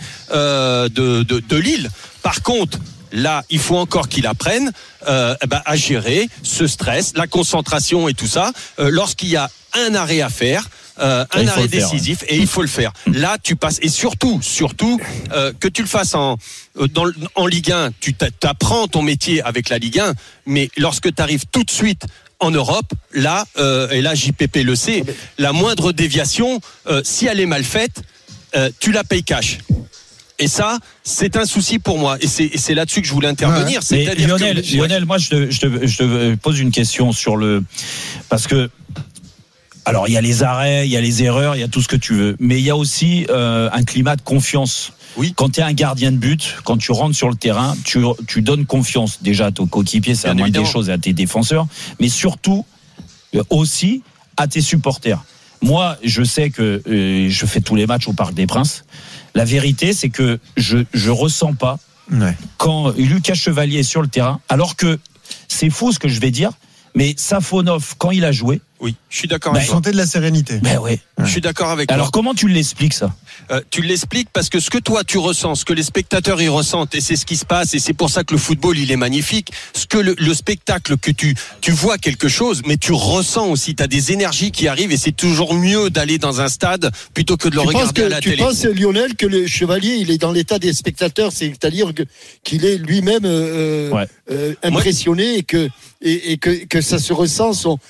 de Lille. Par contre, là, il faut encore qu'il apprenne à gérer ce stress, la concentration et tout ça. Lorsqu'il y a un arrêt à faire, un arrêt décisif, et il faut le faire. Là, tu passes, et surtout, que tu le fasses en Ligue 1, tu t'apprends ton métier avec la Ligue 1, mais lorsque tu arrives tout de suite en Europe, là, et là JPP le sait, la moindre déviation, si elle est mal faite, tu la payes cash. Et ça, c'est un souci pour moi. Et c'est là-dessus que je voulais intervenir. C'est-à-dire Lionel, moi, je te pose une question sur parce que, alors, il y a les arrêts, il y a les erreurs, il y a tout ce que tu veux. Mais il y a aussi un climat de confiance. Oui. Quand tu es un gardien de but, quand tu rentres sur le terrain, tu donnes confiance déjà à ton coéquipier, c'est la moindre des choses, et à tes défenseurs, mais surtout aussi à tes supporters. Moi, je sais que je fais tous les matchs au Parc des Princes. La vérité, c'est que je ressens pas quand Lucas Chevalier est sur le terrain, alors que c'est fou ce que je vais dire, mais Safonov, quand il a joué, Oui, je suis d'accord avec toi. Santé de la sérénité. Ben oui. Je suis d'accord avec toi. Alors comment tu l'expliques ça? Tu l'expliques parce que ce que toi tu ressens, ce que les spectateurs y ressentent, et c'est ce qui se passe, et c'est pour ça que le football il est magnifique. Ce que le spectacle que tu vois quelque chose, mais tu ressens aussi, tu as des énergies qui arrivent, et c'est toujours mieux d'aller dans un stade plutôt que de le regarder à la télé. Tu penses, Lionel, que le Chevalier il est dans l'état des spectateurs, c'est-à-dire qu'il est lui-même impressionné et que ça se ressent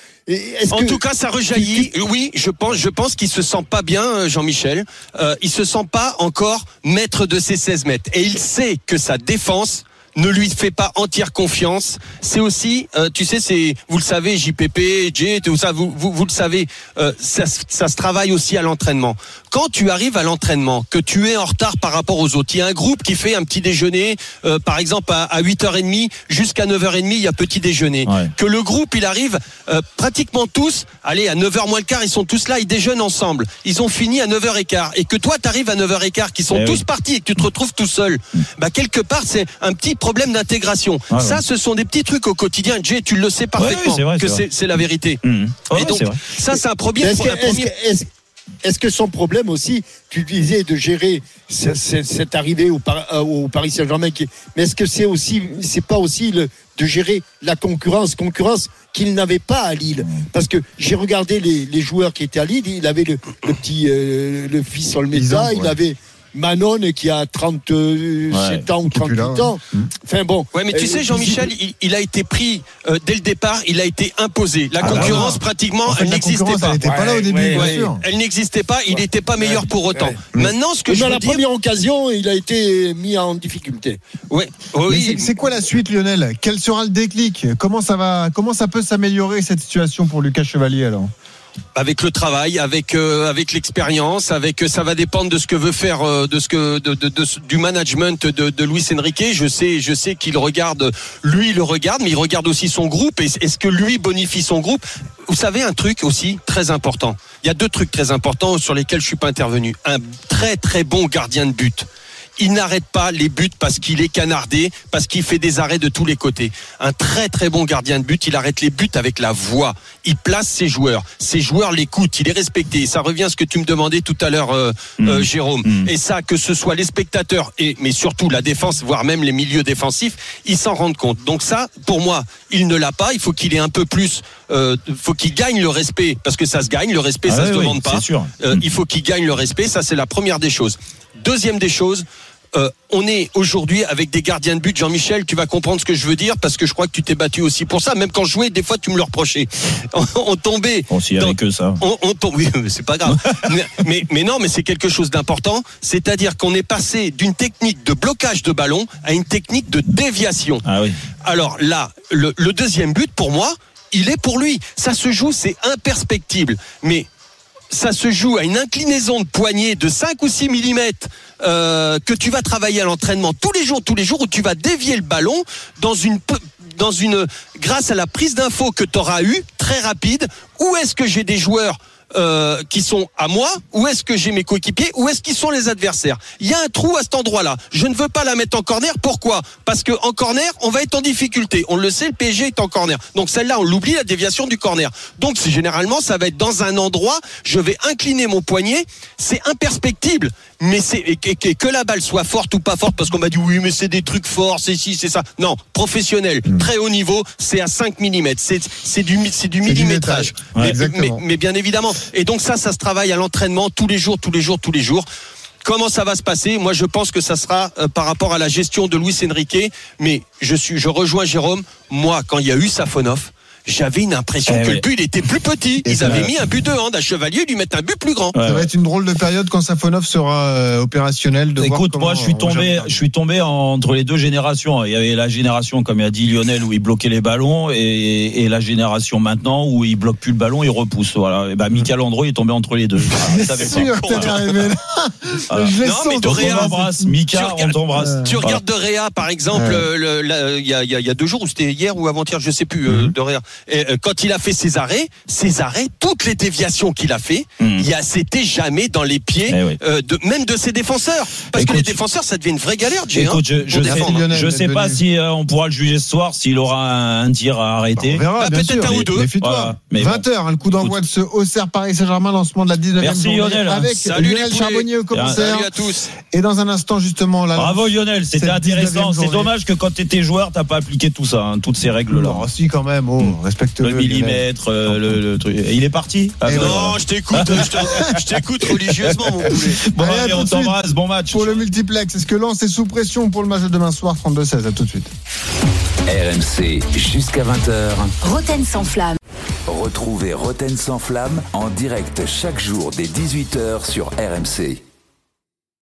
En tout cas, ça rejaillit. Oui, je pense qu'il se sent pas bien, Jean-Michel. Il se sent pas encore maître de ses 16 mètres. Et il sait que sa défense ne lui fait pas entière confiance. C'est aussi, tu sais, vous le savez, JPP, J, tout ça, vous le savez, ça se travaille aussi à l'entraînement. Quand tu arrives à l'entraînement, que tu es en retard par rapport aux autres, il y a un groupe qui fait un petit déjeuner, par exemple à 8h30 jusqu'à 9h30, il y a petit déjeuner. Ouais. Que le groupe, il arrive pratiquement tous, allez, à 9h moins le quart, ils sont tous là, ils déjeunent ensemble. Ils ont fini à 9h15. Et que toi, tu arrives à 9h15, qu'ils sont tous partis et que tu te retrouves tout seul. Bah, quelque part, c'est un petit problème d'intégration. Ah, ça, ce sont des petits trucs au quotidien. Jay, tu le sais parfaitement, c'est la vérité. Et donc, ça, c'est un problème. Est-ce que son problème aussi, tu disais de gérer cette arrivée au Paris Saint-Germain, mais est-ce que c'est pas aussi de gérer la concurrence qu'il n'avait pas à Lille? Parce que j'ai regardé les joueurs qui étaient à Lille, il avait le petit le fils Olmeta, il avait Manon qui a 37 ans ou 38 ans. Enfin bon. Ouais, mais tu sais, Jean-Michel, il a été pris dès le départ, il a été imposé. La concurrence, pratiquement, elle n'existait pas. Elle n'était pas là au début, bien sûr. Elle n'existait pas, il n'était pas meilleur pour autant. Maintenant, ce que je veux dire. Dans la première occasion, il a été mis en difficulté. Ouais. Oui. C'est quoi la suite, Lionel? Quel sera le déclic? Comment ça peut s'améliorer cette situation pour Lucas Chevalier alors? Avec le travail, avec l'expérience, ça va dépendre de ce que veut faire, du management de Luis Enrique. Je sais qu'il regarde, lui il le regarde, mais il regarde aussi son groupe. Est-ce que lui bonifie son groupe? Vous savez un truc aussi très important. Il y a deux trucs très importants sur lesquels je suis pas intervenu. Un très très bon gardien de but. Il n'arrête pas les buts parce qu'il est canardé, parce qu'il fait des arrêts de tous les côtés. Un très très bon gardien de but, il arrête les buts avec la voix. Il place ses joueurs l'écoutent, il est respecté. Ça revient à ce que tu me demandais tout à l'heure, Jérôme. Et ça, que ce soit les spectateurs, mais surtout la défense, voire même les milieux défensifs, ils s'en rendent compte. Donc ça, pour moi, il ne l'a pas. Il faut qu'il ait un peu plus, faut qu'il gagne le respect, parce que ça se gagne, le respect, ça se demande pas. Sûr. Il faut qu'il gagne le respect, ça c'est la première des choses. Deuxième des choses, on est aujourd'hui avec des gardiens de but. Jean-Michel, tu vas comprendre ce que je veux dire, parce que je crois que tu t'es battu aussi pour ça. Même quand je jouais, des fois tu me le reprochais. On tombait. On s'y avait que ça. On tombe. Oui, c'est pas grave. mais non, mais c'est quelque chose d'important. C'est-à-dire qu'on est passé d'une technique de blocage de ballon à une technique de déviation. Ah oui. Alors là, le deuxième but pour moi, il est pour lui. Ça se joue, c'est imperspectible. Mais ça se joue à une inclinaison de poignet de 5 ou 6 mm que tu vas travailler à l'entraînement tous les jours, où tu vas dévier le ballon grâce à la prise d'info que tu auras eue très rapide. Où est-ce que j'ai des joueurs qui sont à moi, où est-ce que j'ai mes coéquipiers, où est-ce qu'ils sont les adversaires? Il y a un trou à cet endroit-là. Je ne veux pas la mettre en corner. Pourquoi? Parce que en corner, on va être en difficulté. On le sait, le PSG est en corner. Donc celle-là, on l'oublie, la déviation du corner. Donc généralement, ça va être dans un endroit, je vais incliner mon poignet. C'est imperspectible. Mais que la balle soit forte ou pas forte, parce qu'on m'a dit oui, mais c'est des trucs forts, c'est ci, c'est ça. Non, professionnel, très haut niveau, c'est à 5 mm. C'est du millimétrage. Mais bien évidemment. Et donc ça se travaille à l'entraînement tous les jours. Comment ça va se passer? Moi, je pense que ça sera par rapport à la gestion de Luis Enrique. Mais je rejoins Jérôme. Moi, quand il y a eu Safonov, j'avais une impression que le but il était plus petit. Ils avaient mis un but de hand à Chevalier, ils lui mettent un but plus grand. Ça va être une drôle de période quand Safonov sera opérationnel. Écoute, moi je suis tombé entre les deux générations. Il y avait la génération, comme a dit Lionel, où il bloquait les ballons, et la génération maintenant où il bloque plus le ballon, il repousse. Voilà. Et Michael Andro est tombé entre les deux. C'est sûr que t'es arrivé là. Je l'ai senti. On t'embrasse, Mika, on t'embrasse. Tu regardes De Réa, par exemple, il y a 2 jours, ou c'était hier ou avant-hier, je sais plus, De Réa. quand il a fait ses arrêts, toutes les déviations qu'il a fait, c'était jamais dans les pieds, même de ses défenseurs. Parce que les défenseurs, ça devient une vraie galère, Jay. Écoute, je sais pas si on pourra le juger ce soir, s'il aura un tir à arrêter. On verra, peut-être un ou deux. Voilà. 20h, le coup d'envoi de ce Auxerre Paris Saint-Germain, lancement de la 19e Merci journée Lionel. avec Lionel Charbonnier au commentaire. Salut à tous. Et dans un instant, justement, là. Bravo Lionel, c'était intéressant. C'est dommage que quand tu étais joueur, t'as pas appliqué tout ça, toutes ces règles-là. Non, si quand même, respecte-le. Le millimètre, le truc. Et il est parti. Non, je t'écoute religieusement, mon poulet. Bon, allez, on t'embrasse, bon match. Pour le multiplex, est-ce que Lens est sous pression pour le match de demain soir, 32-16? À tout de suite. RMC jusqu'à 20h. Roten sans flamme. Retrouvez Roten sans flamme en direct chaque jour dès 18h sur RMC.